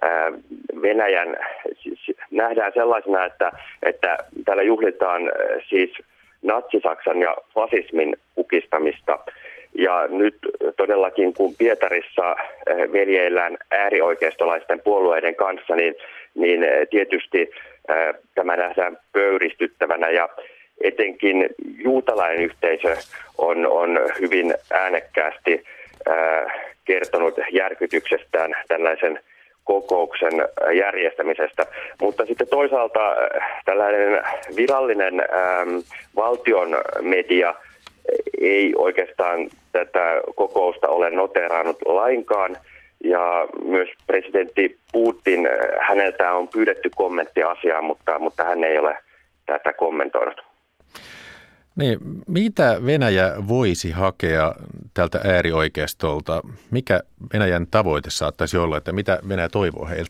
Venäjän nähdään sellaisena, että, että täällä juhlitaan siis natsi-Saksan ja fasismin kukistamista. Ja nyt todellakin, kun Pietarissa veljeillään äärioikeistolaisten puolueiden kanssa, niin, niin tietysti tämä nähdään pöyristyttävänä. Ja etenkin juutalainen yhteisö on, on hyvin äänekkäästi kertonut järkytyksestään tällaisen kokouksen järjestämisestä. Mutta sitten toisaalta tällainen virallinen ähm, valtion media ei oikeastaan tätä kokousta ole noteerannut lainkaan. Ja myös presidentti Putin, häneltä on pyydetty kommenttia asiaan, mutta, mutta hän ei ole tätä kommentoinut. Niin, mitä Venäjä voisi hakea tältä äärioikeistolta? Mikä Venäjän tavoite saattaisi olla, että mitä Venäjä toivoo heiltä?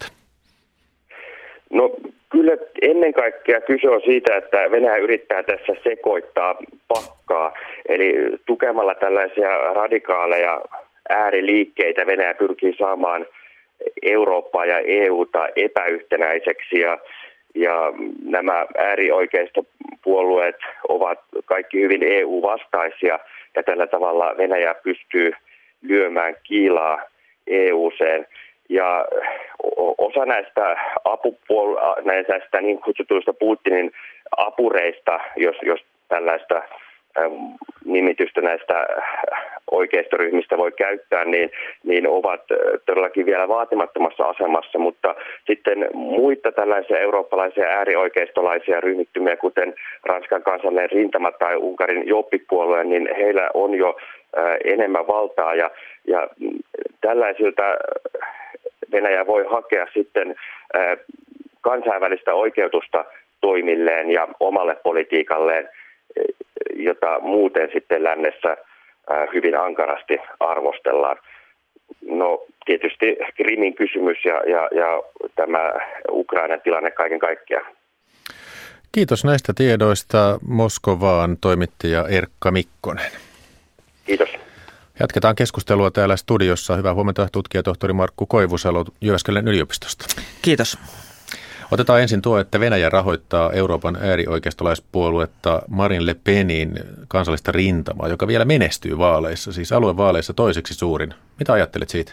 No kyllä ennen kaikkea kyse on siitä, että Venäjä yrittää tässä sekoittaa pakkaa. Eli tukemalla tällaisia radikaaleja ääriliikkeitä Venäjä pyrkii saamaan Eurooppaa ja E U:ta epäyhtenäiseksi ja Ja nämä äärioikeistopuolueet ovat kaikki hyvin E U-vastaisia ja tällä tavalla Venäjä pystyy lyömään kiilaa E U:seen. Ja osa näistä, apupuol- näistä niin kutsutuista Putinin apureista, jos, jos tällaista nimitystä näistä oikeistoryhmistä voi käyttää, niin, niin ovat todellakin vielä vaatimattomassa asemassa, mutta sitten muita tällaisia eurooppalaisia äärioikeistolaisia ryhmittymiä, kuten Ranskan kansallinen rintama tai Unkarin Jobbik-puolue, niin heillä on jo enemmän valtaa ja, ja tällaisilta Venäjä voi hakea sitten kansainvälistä oikeutusta toimilleen ja omalle politiikalleen, jota muuten sitten lännessä hyvin ankarasti arvostellaan. No tietysti Krimin kysymys ja, ja, ja tämä Ukrainan tilanne kaiken kaikkiaan. Kiitos näistä tiedoista Moskovaan toimittaja Erkka Mikkonen. Kiitos. Jatketaan keskustelua täällä studiossa. Hyvää huomenta tutkijatohtori Markku Koivusalo Jyväskylän yliopistosta. Kiitos. Otetaan ensin tuo, että Venäjä rahoittaa Euroopan äärioikeistolaispuoluetta Marine Le Penin kansallista rintamaa, joka vielä menestyy vaaleissa, siis aluevaaleissa toiseksi suurin. Mitä ajattelet siitä?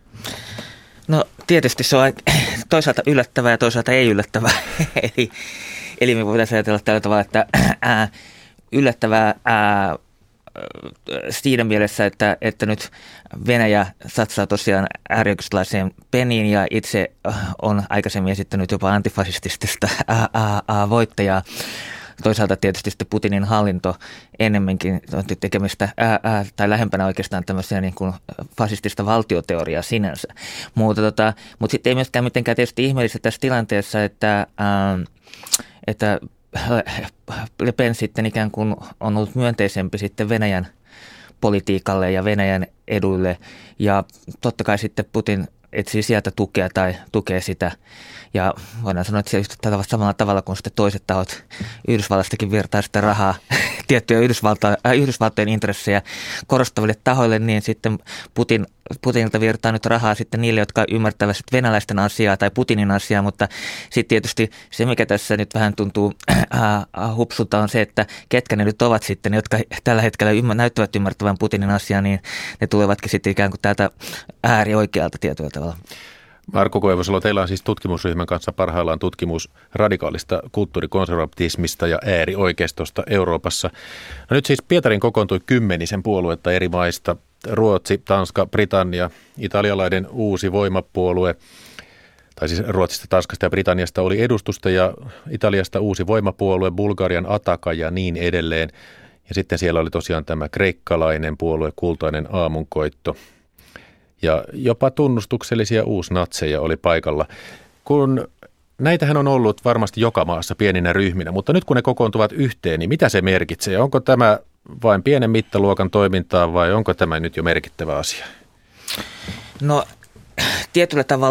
No tietysti se on toisaalta yllättävää ja toisaalta ei yllättävää. eli, eli me voidaan ajatella tällä tavalla, että ää, yllättävää ää, siinä mielessä, että, että nyt Venäjä satsaa tosiaan äärioikeistolaiseen peniin ja itse on aikaisemmin esittänyt jopa antifasistista ää, ää, ää, voittajaa. Toisaalta tietysti sitten Putinin hallinto enemmänkin tekemistä ää, ää, tai lähempänä oikeastaan tämmöisiä niin kuin fasistista valtioteoriaa sinänsä. Mutta, tota, mutta sitten ei myöskään mitenkään tietysti ihmeellistä tässä tilanteessa, että, ää, että Le Pen sitten ikään kuin on ollut myönteisempi sitten Venäjän politiikalle ja Venäjän eduille ja totta kai sitten Putin etsii sieltä tukea tai tukee sitä ja voidaan sanoa, että se just samalla tavalla kuin sitten toiset tahot Yhdysvallastakin virtaa sitä rahaa tiettyjä Yhdysvalta, äh, Yhdysvaltojen intressejä korostaville tahoille, niin sitten Putin, Putinilta virtaa nyt rahaa sitten niille, jotka ymmärtävät venäläisten asiaa tai Putinin asiaa, mutta sitten tietysti se, mikä tässä nyt vähän tuntuu äh, hupsulta on se, että ketkä ne nyt ovat sitten, jotka tällä hetkellä ymmär, näyttävät ymmärtävän Putinin asiaa, niin ne tulevatkin sitten ikään kuin täältä äärioikealta tietyllä tavalla. Markku Koivusalo, teillä on siis tutkimusryhmän kanssa parhaillaan tutkimus radikaalista kulttuurikonservatismista ja äärioikeistosta Euroopassa. No nyt siis Pietarin kokoontui kymmenisen puoluetta eri maista. Ruotsi, Tanska, Britannia, italialainen uusi voimapuolue, tai siis Ruotsista, Tanskasta ja Britanniasta oli edustusta ja Italiasta uusi voimapuolue, Bulgarian Ataka ja niin edelleen. Ja sitten siellä oli tosiaan tämä kreikkalainen puolue, Kultainen aamunkoitto. Ja jopa tunnustuksellisia uusnatseja oli paikalla. Kun näitähän on ollut varmasti joka maassa pieninä ryhminä, mutta nyt kun ne kokoontuvat yhteen, niin mitä se merkitsee? Onko tämä vain pienen mittaluokan toimintaa vai onko tämä nyt jo merkittävä asia? No tietyllä tavalla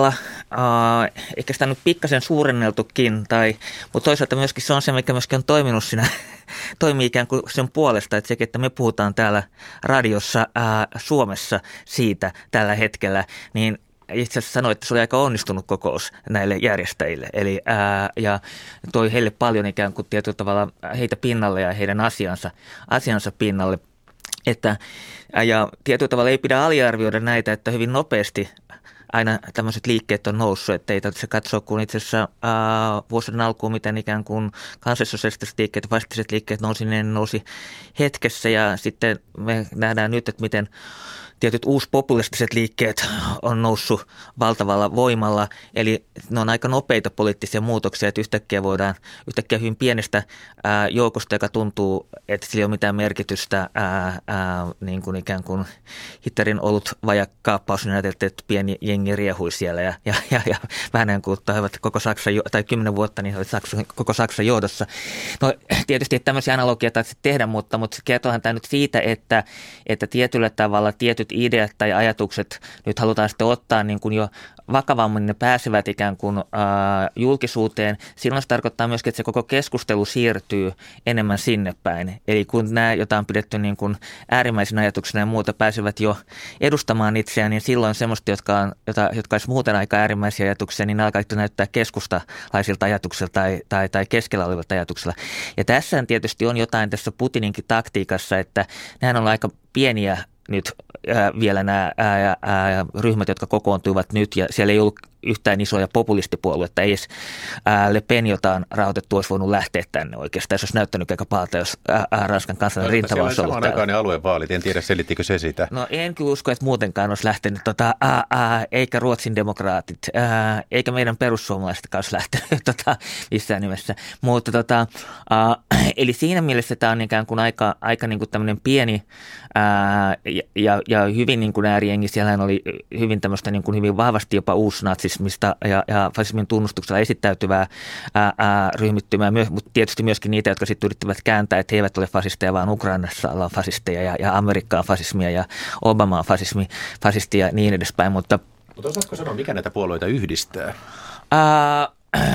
äh, ehkä sitä on nyt pikkasen suurenneltukin, tai, mutta toisaalta myöskin se on se, mikä myöskin on toiminut siinä, toimii ikään kuin sen puolesta, että sekin, että me puhutaan täällä radiossa äh, Suomessa siitä tällä hetkellä, niin itse asiassa sanoi, että se oli aika onnistunut kokous näille järjestäjille. Eli, ää, ja toi heille paljon ikään kuin tietyllä tavalla heitä pinnalle ja heidän asiansa, asiansa pinnalle. Että, ja tietyllä tavalla ei pidä aliarvioida näitä, että hyvin nopeasti aina tämmöiset liikkeet on noussut, että ei tarvitse katsoa, kun itse asiassa ää, vuosien alkuun, miten ikään kuin kansallissosialistiset liikkeet, vastiset liikkeet nousi, ne nousi hetkessä, ja sitten me nähdään nyt, että miten tietyt uuspopulistiset liikkeet on noussut valtavalla voimalla, eli ne on aika nopeita poliittisia muutoksia, että yhtäkkiä voidaan, yhtäkkiä hyvin pienestä ää, joukosta, joka tuntuu, että sillä ei ole mitään merkitystä, ää, ää, niin kuin ikään kuin Hitlerin ollut vajakaappaus, niin ajateltiin, että pieni jengi riehui siellä, ja, ja, ja, ja vähän niin kuin toivat koko Saksan, tai kymmenen vuotta, niin oli Saksa, koko Saksan johdossa. No tietysti että tämmöisiä analogia tarvitse tehdä, mutta, mutta kertohan tämä nyt siitä, että, että tietyllä tavalla tietyt ideat tai ajatukset nyt halutaan sitten ottaa niin kuin jo vakavammin, ne pääsevät ikään kuin ää, julkisuuteen. Silloin se tarkoittaa myöskin, että se koko keskustelu siirtyy enemmän sinne päin. Eli kun nämä, joita on pidetty niin kuin äärimmäisinä ajatuksena ja muuta, pääsevät jo edustamaan itseään, niin silloin semmoista, jotka, on, jota, jotka olisi muuten aika äärimmäisiä ajatuksia, niin ne alkaa näyttää keskustalaisilta ajatuksilta tai, tai, tai keskellä olevilta ajatuksilla. Ja tässä tietysti on jotain tässä Putininkin taktiikassa, että nämä on aika pieniä nyt ää, vielä nämä ää, ää, ryhmät, jotka kokoontuivat nyt, ja siellä ei ollut yhtään isoja populistipuoluetta, ei edes ää, Le Pen, jota on rahoitettu, olisi voinut lähteä tänne oikeastaan. Se olisi näyttänyt aika pahalta, jos ää, ää, Ranskan kansallinen rintama olisi ollut täällä. Samaan aikaan aluevaalit, en tiedä selittikö se sitä. No en kyllä usko, että muutenkaan olisi lähtenyt, tota, ää, ää, eikä Ruotsin demokraatit, ää, eikä meidän perussuomalaisetkaan olisi lähtenyt tota, missään nimessä. Mutta, tota, ää, eli siinä mielessä tämä on ikään kuin aika, aika niin kuin tämmöinen pieni ää, ja, ja, ja hyvin niin kuin äärijengi. Siellähän oli hyvin tämmöistä niin kuin hyvin vahvasti jopa uusnatsismista ja, ja fasismin tunnustuksella esittäytyvää ää, ää, ryhmittymää, myö, mutta tietysti myöskin niitä, jotka sitten yrittivät kääntää, että he eivät ole fasisteja, vaan Ukrainassa ollaan fasisteja ja, ja Amerikka on fasismia ja Obama on fasismi, fasisti ja niin edespäin. Mutta, mutta osaatko sanoa, mikä näitä puolueita yhdistää? Ää,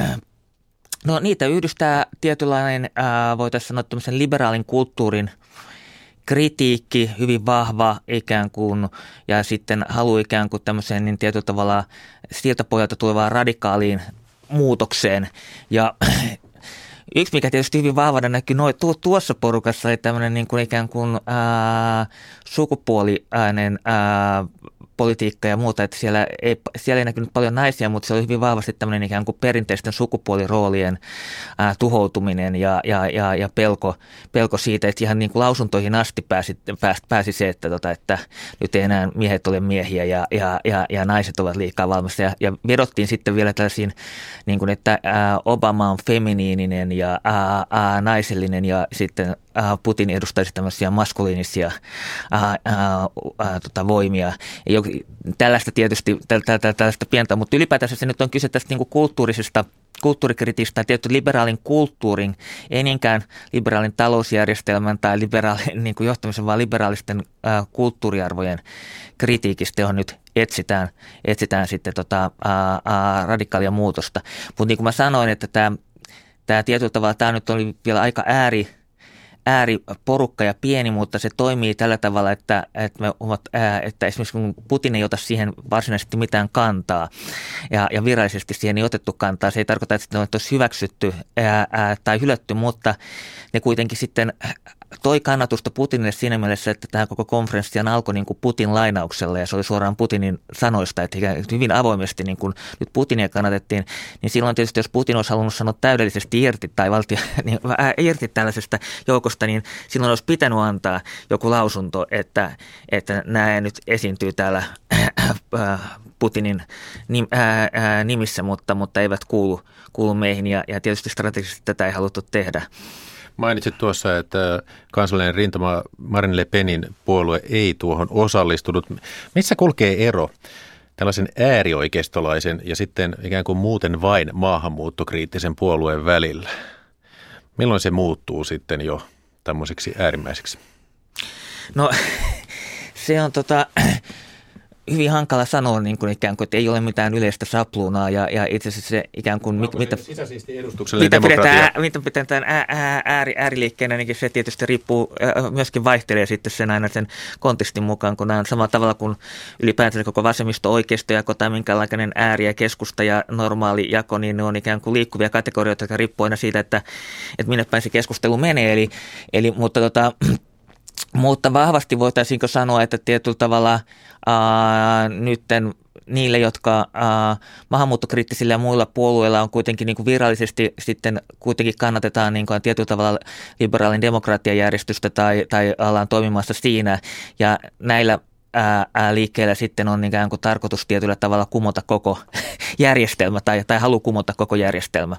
no niitä yhdistää tietynlainen, ää, voitaisiin sanoa tämmöisen liberaalin kulttuurin kritiikki, hyvin vahva ikään kuin, ja sitten halu ikään kuin tämmöiseen niin tietyllä tavalla siltä pohjalta tulevaan radikaaliin muutokseen. Ja yksi, mikä tietysti hyvin vahvana näkyy noin tuossa porukassa, oli tämmöinen niin kuin ikään kuin ää, sukupuoliäinen ää, politiikka ja muuta, että siellä ei, siellä ei näkynyt paljon naisia, mutta se oli hyvin vahvasti tämmöinen ikään kuin perinteisten sukupuoliroolien ää, tuhoutuminen ja, ja, ja, ja pelko, pelko siitä, että ihan niin kuin lausuntoihin asti pääsi, pääsi, pääsi se, että, tota, että nyt ei enää miehet ole miehiä ja, ja, ja, ja naiset ovat liikaa valmista. Ja, ja vedottiin sitten vielä tällaisiin, niin kuin, että ää, Obama on feminiininen ja ää, ää, naisellinen ja sitten Putin edustaisi tämmöisiä maskuliinisia ää, ää, ää, tota, voimia. Ja tällaista tietysti, tällaista, tällaista pientä, mutta ylipäätänsä se nyt on kyse tästä niin kuin kulttuurisesta kulttuurikritistä ja tietty liberaalin kulttuurin, ei niinkään liberaalin talousjärjestelmän tai liberaalin niin kuin johtamisen, vaan liberaalisten ää, kulttuuriarvojen kritiikistä, johon nyt etsitään, etsitään sitten tota, ää, ää, radikaalia muutosta. Mutta niin kuin mä sanoin, että tämä, tämä tietyllä tavalla, tämä nyt oli vielä aika ääri, ääriporukka ja pieni, mutta se toimii tällä tavalla, että, että, me, että esimerkiksi kun Putin ei ota siihen varsinaisesti mitään kantaa ja, ja virallisesti siihen ei otettu kantaa, se ei tarkoita, että ne olisi hyväksytty ää, ää, tai hylätty, mutta ne kuitenkin sitten toi kannatusta Putinille siinä mielessä, että tämä koko konferenssi alkoi niin kuin Putin lainauksella ja se oli suoraan Putinin sanoista, että hyvin avoimesti niin kuin nyt Putinia kannatettiin, niin silloin tietysti jos Putin olisi halunnut sanoa täydellisesti irti tai valtio, niin, ää, irti tällaisesta joukosta, niin silloin olisi pitänyt antaa joku lausunto, että, että nämä nyt esiintyy täällä Putinin nim, ää, ää, nimissä, mutta, mutta eivät kuulu, kuulu meihin ja, ja tietysti strategisesti tätä ei haluttu tehdä. Mainitsit tuossa, että kansallinen rintama Marine Le Penin puolue ei tuohon osallistunut. Missä kulkee ero tällaisen äärioikeistolaisen ja sitten ikään kuin muuten vain maahanmuuttokriittisen puolueen välillä? Milloin se muuttuu sitten jo tämmöiseksi äärimmäiseksi? No se on tota... hyvin hankala sanoa niin kuin ikään kuin, että ei ole mitään yleistä sapluunaa ja, ja itse asiassa se ikään kuin... Mit, mitä, mitä pidetään, mitä pidetään ää, ää, ääri, ääriliikkeenä, niin se tietysti riippuu, myöskin vaihtelee sitten sen aina sen kontekstin mukaan, kun nämä on samalla tavalla kuin ylipäätään koko vasemmisto-oikeistojako tai minkälainen ääri- ja keskusta ja normaali jako, niin ne on ikään kuin liikkuvia kategorioita, jotka riippuu aina siitä, että, että minne päin se keskustelu menee, eli, eli mutta tota... Mutta vahvasti voitaisiinko sanoa, että tietyllä tavalla ää, nytten niille, jotka ää, maahanmuuttokriittisillä ja muilla puolueilla on kuitenkin niin kuin virallisesti sitten kuitenkin kannatetaan niin kuin tietyllä tavalla liberaalin demokratiajärjestystä tai, tai ollaan toimimassa siinä ja näillä ää, ää, liikkeellä sitten on ikään kuin tarkoitus tietyllä tavalla kumota koko järjestelmä tai, tai halu kumota koko järjestelmä.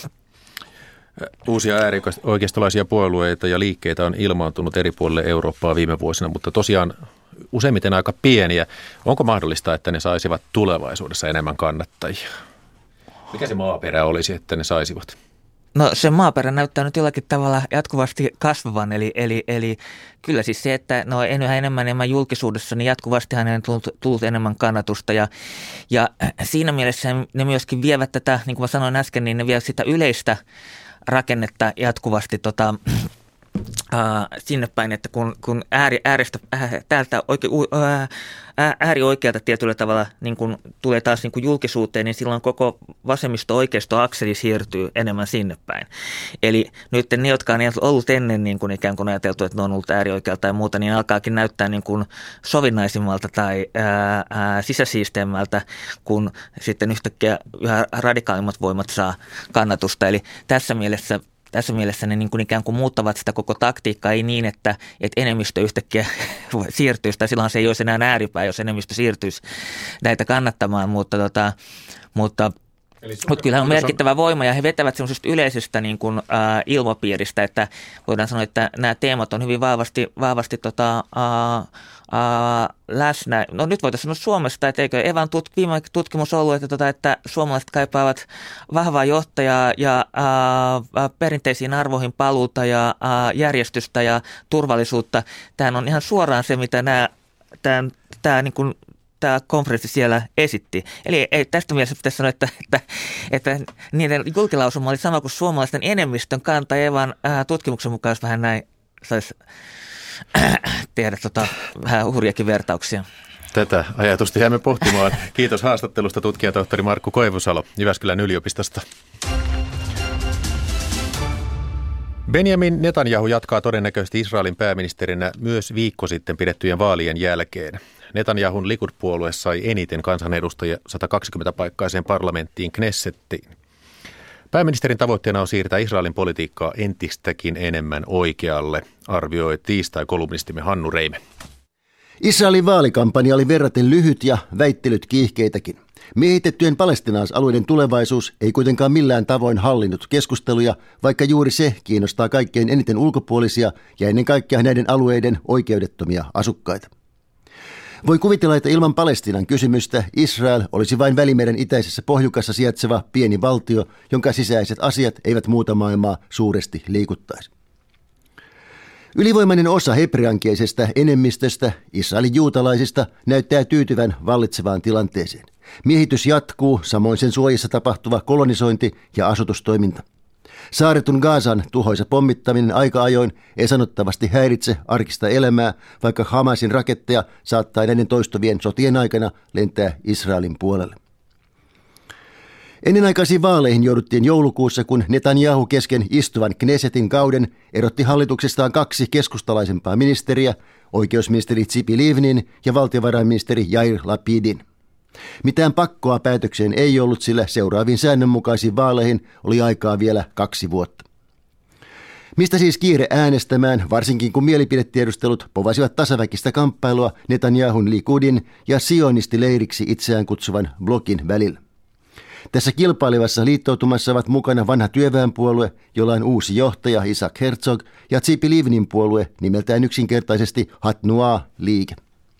Uusia äärioikeistolaisia puolueita ja liikkeitä on ilmaantunut eri puolille Eurooppaa viime vuosina, mutta tosiaan useimmiten aika pieniä. Onko mahdollista, että ne saisivat tulevaisuudessa enemmän kannattajia? Mikä se maaperä olisi, että ne saisivat? No se maaperä näyttää nyt jollakin tavalla jatkuvasti kasvavan, eli, eli, eli kyllä siis se, että no yhä enemmän enemmän julkisuudessa, niin jatkuvastihan on tullut, tullut enemmän kannatusta ja, ja siinä mielessä ne myöskin vievät tätä, niin kuin mä sanoin äsken, niin ne vievät sitä yleistä rakennetta jatkuvasti tota, ää, sinne päin, että kun, kun ääri, äärestä, ää, täältä oike, ää, äärioikealta tietyllä tavalla niin kun tulee taas niin kun julkisuuteen, niin silloin koko vasemmisto-oikeisto-akseli siirtyy enemmän sinne päin. Eli nyt ne, jotka on ollut ennen niin kun ikään kuin ajateltu, että ne on ollut äärioikealta tai muuta, niin alkaakin näyttää niin kun sovinnaisimmalta tai ää, ää, sisäsiisteemmältä, kun sitten yhtäkkiä yhä radikaalimmat voimat saa kannatusta. Eli tässä mielessä Tässä mielessä ne niin kuin ikään kuin muuttavat sitä koko taktiikkaa, ei niin, että, että enemmistö yhtäkkiä siirtyisi, tai silloin se ei olisi enää ääripää, jos enemmistö siirtyisi näitä kannattamaan, mutta, tota, mutta, mutta kyllä on merkittävä voima, ja he vetävät semmoisesta yleisestä niin kuin, ä, ilmapiiristä, että voidaan sanoa, että nämä teemat on hyvin vahvasti, vahvasti tota, ä, ä, läsnä. No nyt voitaisiin sanoa Suomesta, että eikö Evan tut, viime tutkimus ollut, että, tota, että suomalaiset kaipaavat vahvaa johtajaa ja ää, perinteisiin arvoihin paluuta ja ää, järjestystä ja turvallisuutta. Tämä on ihan suoraan se, mitä nämä, tämä, tämä, niin kuin, tämä konferenssi siellä esitti. Eli ei, tästä mielessä pitäisi sanoa, että, että, että niiden julkilausuma oli sama kuin suomalaisten enemmistön kanta Evan ää, tutkimuksen mukaan, jos vähän näin saisi tehdä tota, vähän hurjakin vertauksia. Tätä ajatusta jäämme pohtimaan. Kiitos haastattelusta tutkijatohtori Markku Koivusalo Jyväskylän yliopistosta. Benjamin Netanyahu jatkaa todennäköisesti Israelin pääministerinä myös viikko sitten pidettyjen vaalien jälkeen. Netanyahun Likud-puolue sai eniten kansanedustajia sata kaksikymmentä paikkaiseen parlamenttiin Knessettiin. Pääministerin tavoitteena on siirtää Israelin politiikkaa entistäkin enemmän oikealle, arvioi tiistai-kolumnistimme Hannu Reime. Israelin vaalikampanja oli verraten lyhyt ja väittelyt kiihkeitäkin. Miehitettyjen palestiinalaisalueiden tulevaisuus ei kuitenkaan millään tavoin hallinnut keskusteluja, vaikka juuri se kiinnostaa kaikkein eniten ulkopuolisia ja ennen kaikkea näiden alueiden oikeudettomia asukkaita. Voi kuvitella, että ilman Palestiinan kysymystä Israel olisi vain Välimeren itäisessä pohjukassa sijaitseva pieni valtio, jonka sisäiset asiat eivät muuta maailmaa suuresti liikuttaisi. Ylivoimainen osa hebreankielisestä enemmistöstä, Israelin juutalaisista, näyttää tyytyvän vallitsevaan tilanteeseen. Miehitys jatkuu, samoin sen suojissa tapahtuva kolonisointi ja asutustoiminta. Saaretun Gazan tuhoisa pommittaminen aika ajoin ei sanottavasti häiritse arkista elämää, vaikka Hamasin raketteja saattaa näiden toistuvien sotien aikana lentää Israelin puolelle. Ennenaikaisiin vaaleihin jouduttiin joulukuussa, kun Netanyahu kesken istuvan Knessetin kauden erotti hallituksestaan kaksi keskustalaisempaa ministeriä, oikeusministeri Tzipi Livnin ja valtiovarainministeri Yair Lapidin. Mitään pakkoa päätökseen ei ollut, sillä seuraaviin säännönmukaisiin vaaleihin oli aikaa vielä kaksi vuotta. Mistä siis kiire äänestämään, varsinkin kun mielipidetiedustelut povasivat tasaväkistä kamppailua Netanyahun Likudin ja sionistileiriksi itseään kutsuvan blokin välillä. Tässä kilpailevassa liittoutumassa ovat mukana vanha työväenpuolue, jolla on uusi johtaja Isaac Herzog, ja Tzipi Livnin puolue nimeltään yksinkertaisesti Hatnoa-liike.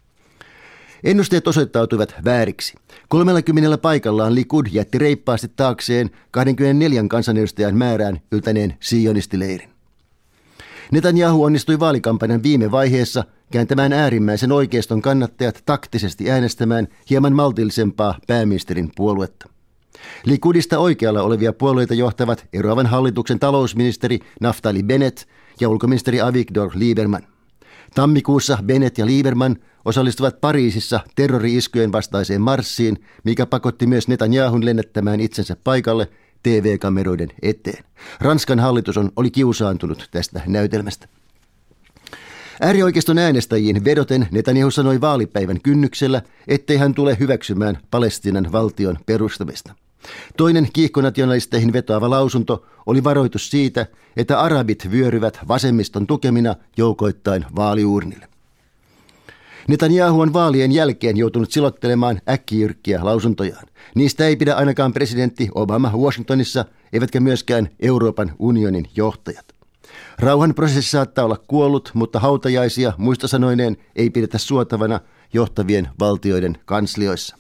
Ennusteet osoittautuivat vääriksi. kolmekymmentä paikallaan Likud jätti reippaasti taakseen kaksikymmentäneljä kansanedustajan määrään yltäneen sionistileirin. Netanyahu onnistui vaalikampanjan viime vaiheessa kääntämään äärimmäisen oikeiston kannattajat taktisesti äänestämään hieman maltillisempaa pääministerin puoluetta. Likudista oikealla olevia puolueita johtavat eroavan hallituksen talousministeri Naftali Bennett ja ulkoministeri Avigdor Lieberman. Tammikuussa Bennett ja Lieberman osallistuvat Pariisissa terrori-iskujen vastaiseen marssiin, mikä pakotti myös Netanyahun lennättämään itsensä paikalle T V-kameroiden eteen. Ranskan hallitus on, oli kiusaantunut tästä näytelmästä. Äärioikeiston äänestäjiin vedoten Netanyahu sanoi vaalipäivän kynnyksellä, ettei hän tule hyväksymään Palestiinan valtion perustamista. Toinen kiihkonationalisteihin vetoava lausunto oli varoitus siitä, että arabit vyöryvät vasemmiston tukemina joukoittain vaaliuurnille. Netanyahu on vaalien jälkeen joutunut silottelemaan äkkijyrkkiä lausuntojaan. Niistä ei pidä ainakaan presidentti Obama Washingtonissa, eivätkä myöskään Euroopan unionin johtajat. Rauhanprosessi saattaa olla kuollut, mutta hautajaisia muistosanoineen ei pidetä suotavana johtavien valtioiden kanslioissa.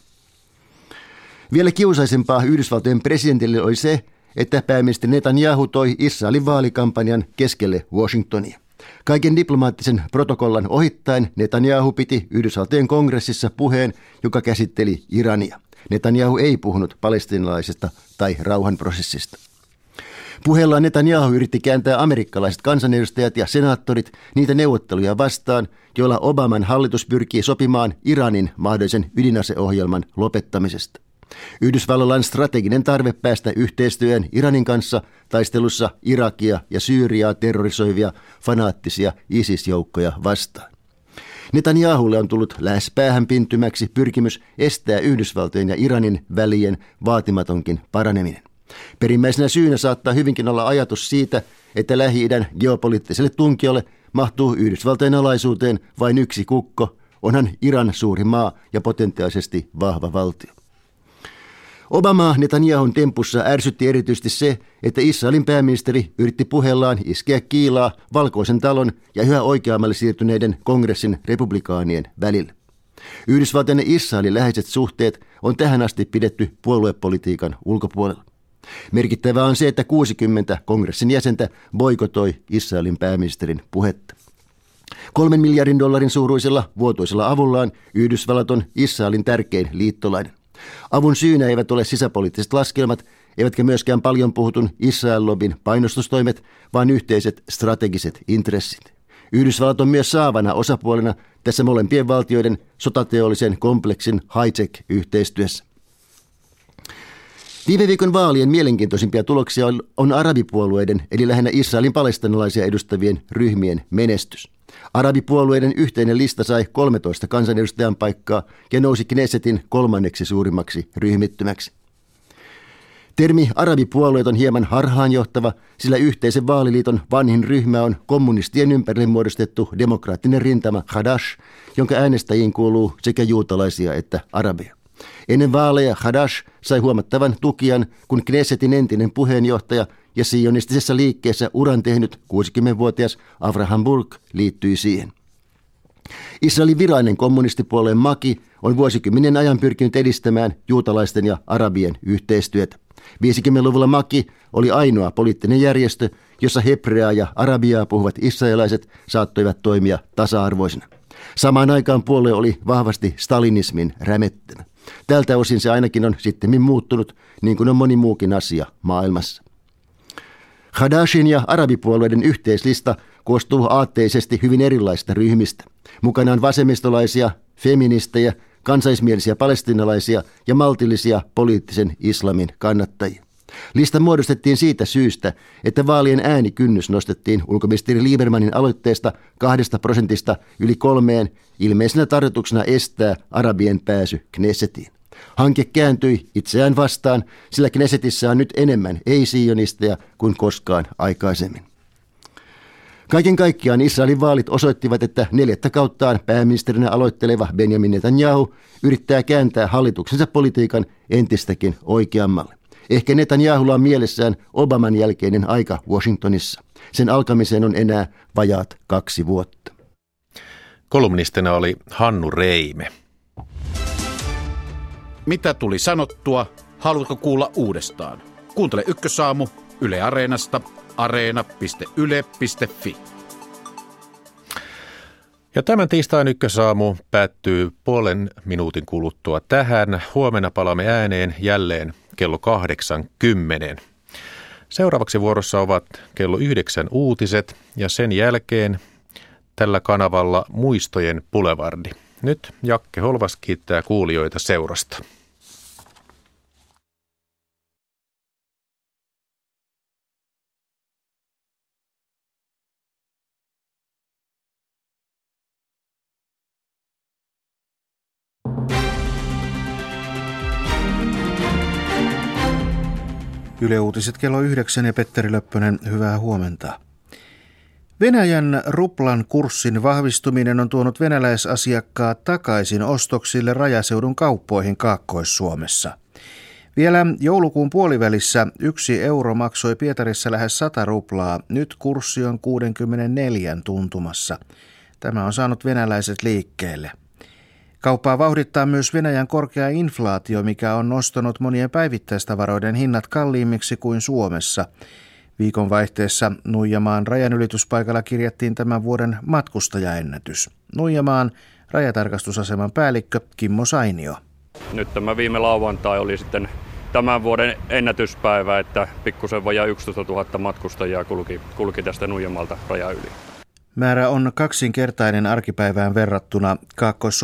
Vielä kiusaisempaa Yhdysvaltojen presidentille oli se, että pääministeri Netanyahu toi Israelin vaalikampanjan keskelle Washingtonia. Kaiken diplomaattisen protokollan ohittaen Netanyahu piti Yhdysvaltojen kongressissa puheen, joka käsitteli Irania. Netanyahu ei puhunut palestiinalaisesta tai rauhanprosessista. Puheellaan Netanyahu yritti kääntää amerikkalaiset kansanedustajat ja senaattorit niitä neuvotteluja vastaan, joilla Obaman hallitus pyrkii sopimaan Iranin mahdollisen ydinaseohjelman lopettamisesta. Yhdysvalloilla on strateginen tarve päästä yhteistyöhön Iranin kanssa taistelussa Irakia ja Syyriaa terrorisoivia fanaattisia ISIS-joukkoja vastaan. Netanyahulle on tullut lähes päähänpintymäksi pyrkimys estää Yhdysvaltojen ja Iranin välien vaatimatonkin paraneminen. Perimmäisenä syynä saattaa hyvinkin olla ajatus siitä, että Lähi-idän geopoliittiselle tunkiolle mahtuu Yhdysvaltojen alaisuuteen vain yksi kukko, onhan Iran suuri maa ja potentiaalisesti vahva valtio. Obamaa Netanyahun tempussa ärsytti erityisesti se, että Israelin pääministeri yritti puheellaan iskeä kiilaa Valkoisen talon ja yhä oikeammalle siirtyneiden kongressin republikaanien välillä. Yhdysvaltojen ja Israelin läheiset suhteet on tähän asti pidetty puoluepolitiikan ulkopuolella. Merkittävää on se, että kuusikymmentä kongressin jäsentä boikotoi Israelin pääministerin puhetta. Kolmen miljardin dollarin suuruisella vuotuisella avullaan Yhdysvallat on Israelin tärkein liittolainen. Avun syynä eivät ole sisäpoliittiset laskelmat, eivätkä myöskään paljon puhutun Israel-lobin painostustoimet, vaan yhteiset strategiset intressit. Yhdysvallat on myös saavana osapuolena tässä molempien valtioiden sotateollisen kompleksin high-tech-yhteistyössä. Viime viikon vaalien mielenkiintoisimpia tuloksia on arabipuolueiden, eli lähinnä Israelin palestiinalaisia edustavien ryhmien menestys. Arabipuolueiden yhteinen lista sai kolmetoista kansanedustajan paikkaa ja nousi Knessetin kolmanneksi suurimmaksi ryhmittymäksi. Termi arabipuolueet on hieman harhaanjohtava, sillä yhteisen vaaliliiton vanhin ryhmä on kommunistien ympärille muodostettu demokraattinen rintama Hadash, jonka äänestäjiin kuuluu sekä juutalaisia että arabeja. Ennen vaaleja Hadash sai huomattavan tukijan, kun Knessetin entinen puheenjohtaja ja sionistisessa liikkeessä uran tehnyt kuusikymmenvuotias Avraham Burke liittyi siihen. Israelin virallinen kommunistipuolueen Maki on vuosikymmenen ajan pyrkinyt edistämään juutalaisten ja arabien yhteistyötä. viisikymmentäluvulla Maki oli ainoa poliittinen järjestö, jossa hebreaa ja arabiaa puhuvat israelaiset saattoivat toimia tasa-arvoisina. Samaan aikaan puolue oli vahvasti stalinismin rämettänä. Tältä osin se ainakin on sittemmin muuttunut, niin kuin on moni muukin asia maailmassa. Hadashin ja arabipuolueiden yhteislista koostuu aatteisesti hyvin erilaisista ryhmistä. Mukana on vasemmistolaisia, feministejä, kansallismielisiä palestiinalaisia ja maltillisia poliittisen islamin kannattajia. Lista muodostettiin siitä syystä, että vaalien äänikynnys nostettiin ulkoministeri Liebermanin aloitteesta kahdesta prosentista yli kolmeen ilmeisenä tarkoituksena estää arabien pääsy Knessetiin. Hanke kääntyi itseään vastaan, sillä Knessetissä on nyt enemmän ei-sionisteja kuin koskaan aikaisemmin. Kaiken kaikkiaan Israelin vaalit osoittivat, että neljättä kauttaan pääministerinä aloitteleva Benjamin Netanyahu yrittää kääntää hallituksensa politiikan entistäkin oikeammalle. Ehkä Netanyahulla on mielessään Obaman jälkeinen aika Washingtonissa. Sen alkamiseen on enää vajaat kaksi vuotta. Kolumnistina oli Hannu Reime. Mitä tuli sanottua? Haluatko kuulla uudestaan? Kuuntele Ykkösaamu Yle Areenasta, areena piste yle piste fi. Ja tämän tiistain ykkösaamu päättyy puolen minuutin kuluttua tähän. Huomenna palaamme ääneen jälleen kello kahdeksankymmentä. Seuraavaksi vuorossa ovat kello yhdeksän uutiset ja sen jälkeen tällä kanavalla Muistojen Bulevardi. Nyt Jakke Holvas kiittää kuulijoita seurasta. Yle Uutiset kello yhdeksän ja Petteri Löppönen, hyvää huomenta. Venäjän ruplan kurssin vahvistuminen on tuonut venäläisasiakkaat takaisin ostoksille rajaseudun kauppoihin Kaakkois-Suomessa. Vielä joulukuun puolivälissä yksi euro maksoi Pietarissa lähes sata ruplaa, nyt kurssi on kuusikymmentäneljä tuntumassa. Tämä on saanut venäläiset liikkeelle. Kauppaa vauhdittaa myös Venäjän korkea inflaatio, mikä on nostanut monien päivittäistavaroiden hinnat kalliimmiksi kuin Suomessa. Viikonvaihteessa Nuijamaan rajanylityspaikalla kirjattiin tämän vuoden matkustajaennätys. Nuijamaan rajatarkastusaseman päällikkö Kimmo Sainio. Nyt tämä viime lauantai oli sitten tämän vuoden ennätyspäivä, että pikkusen vajaa yksitoistatuhatta matkustajaa kulki, kulki tästä Nuijamalta raja yli. Määrä on kaksinkertainen arkipäivään verrattuna. Kaakkois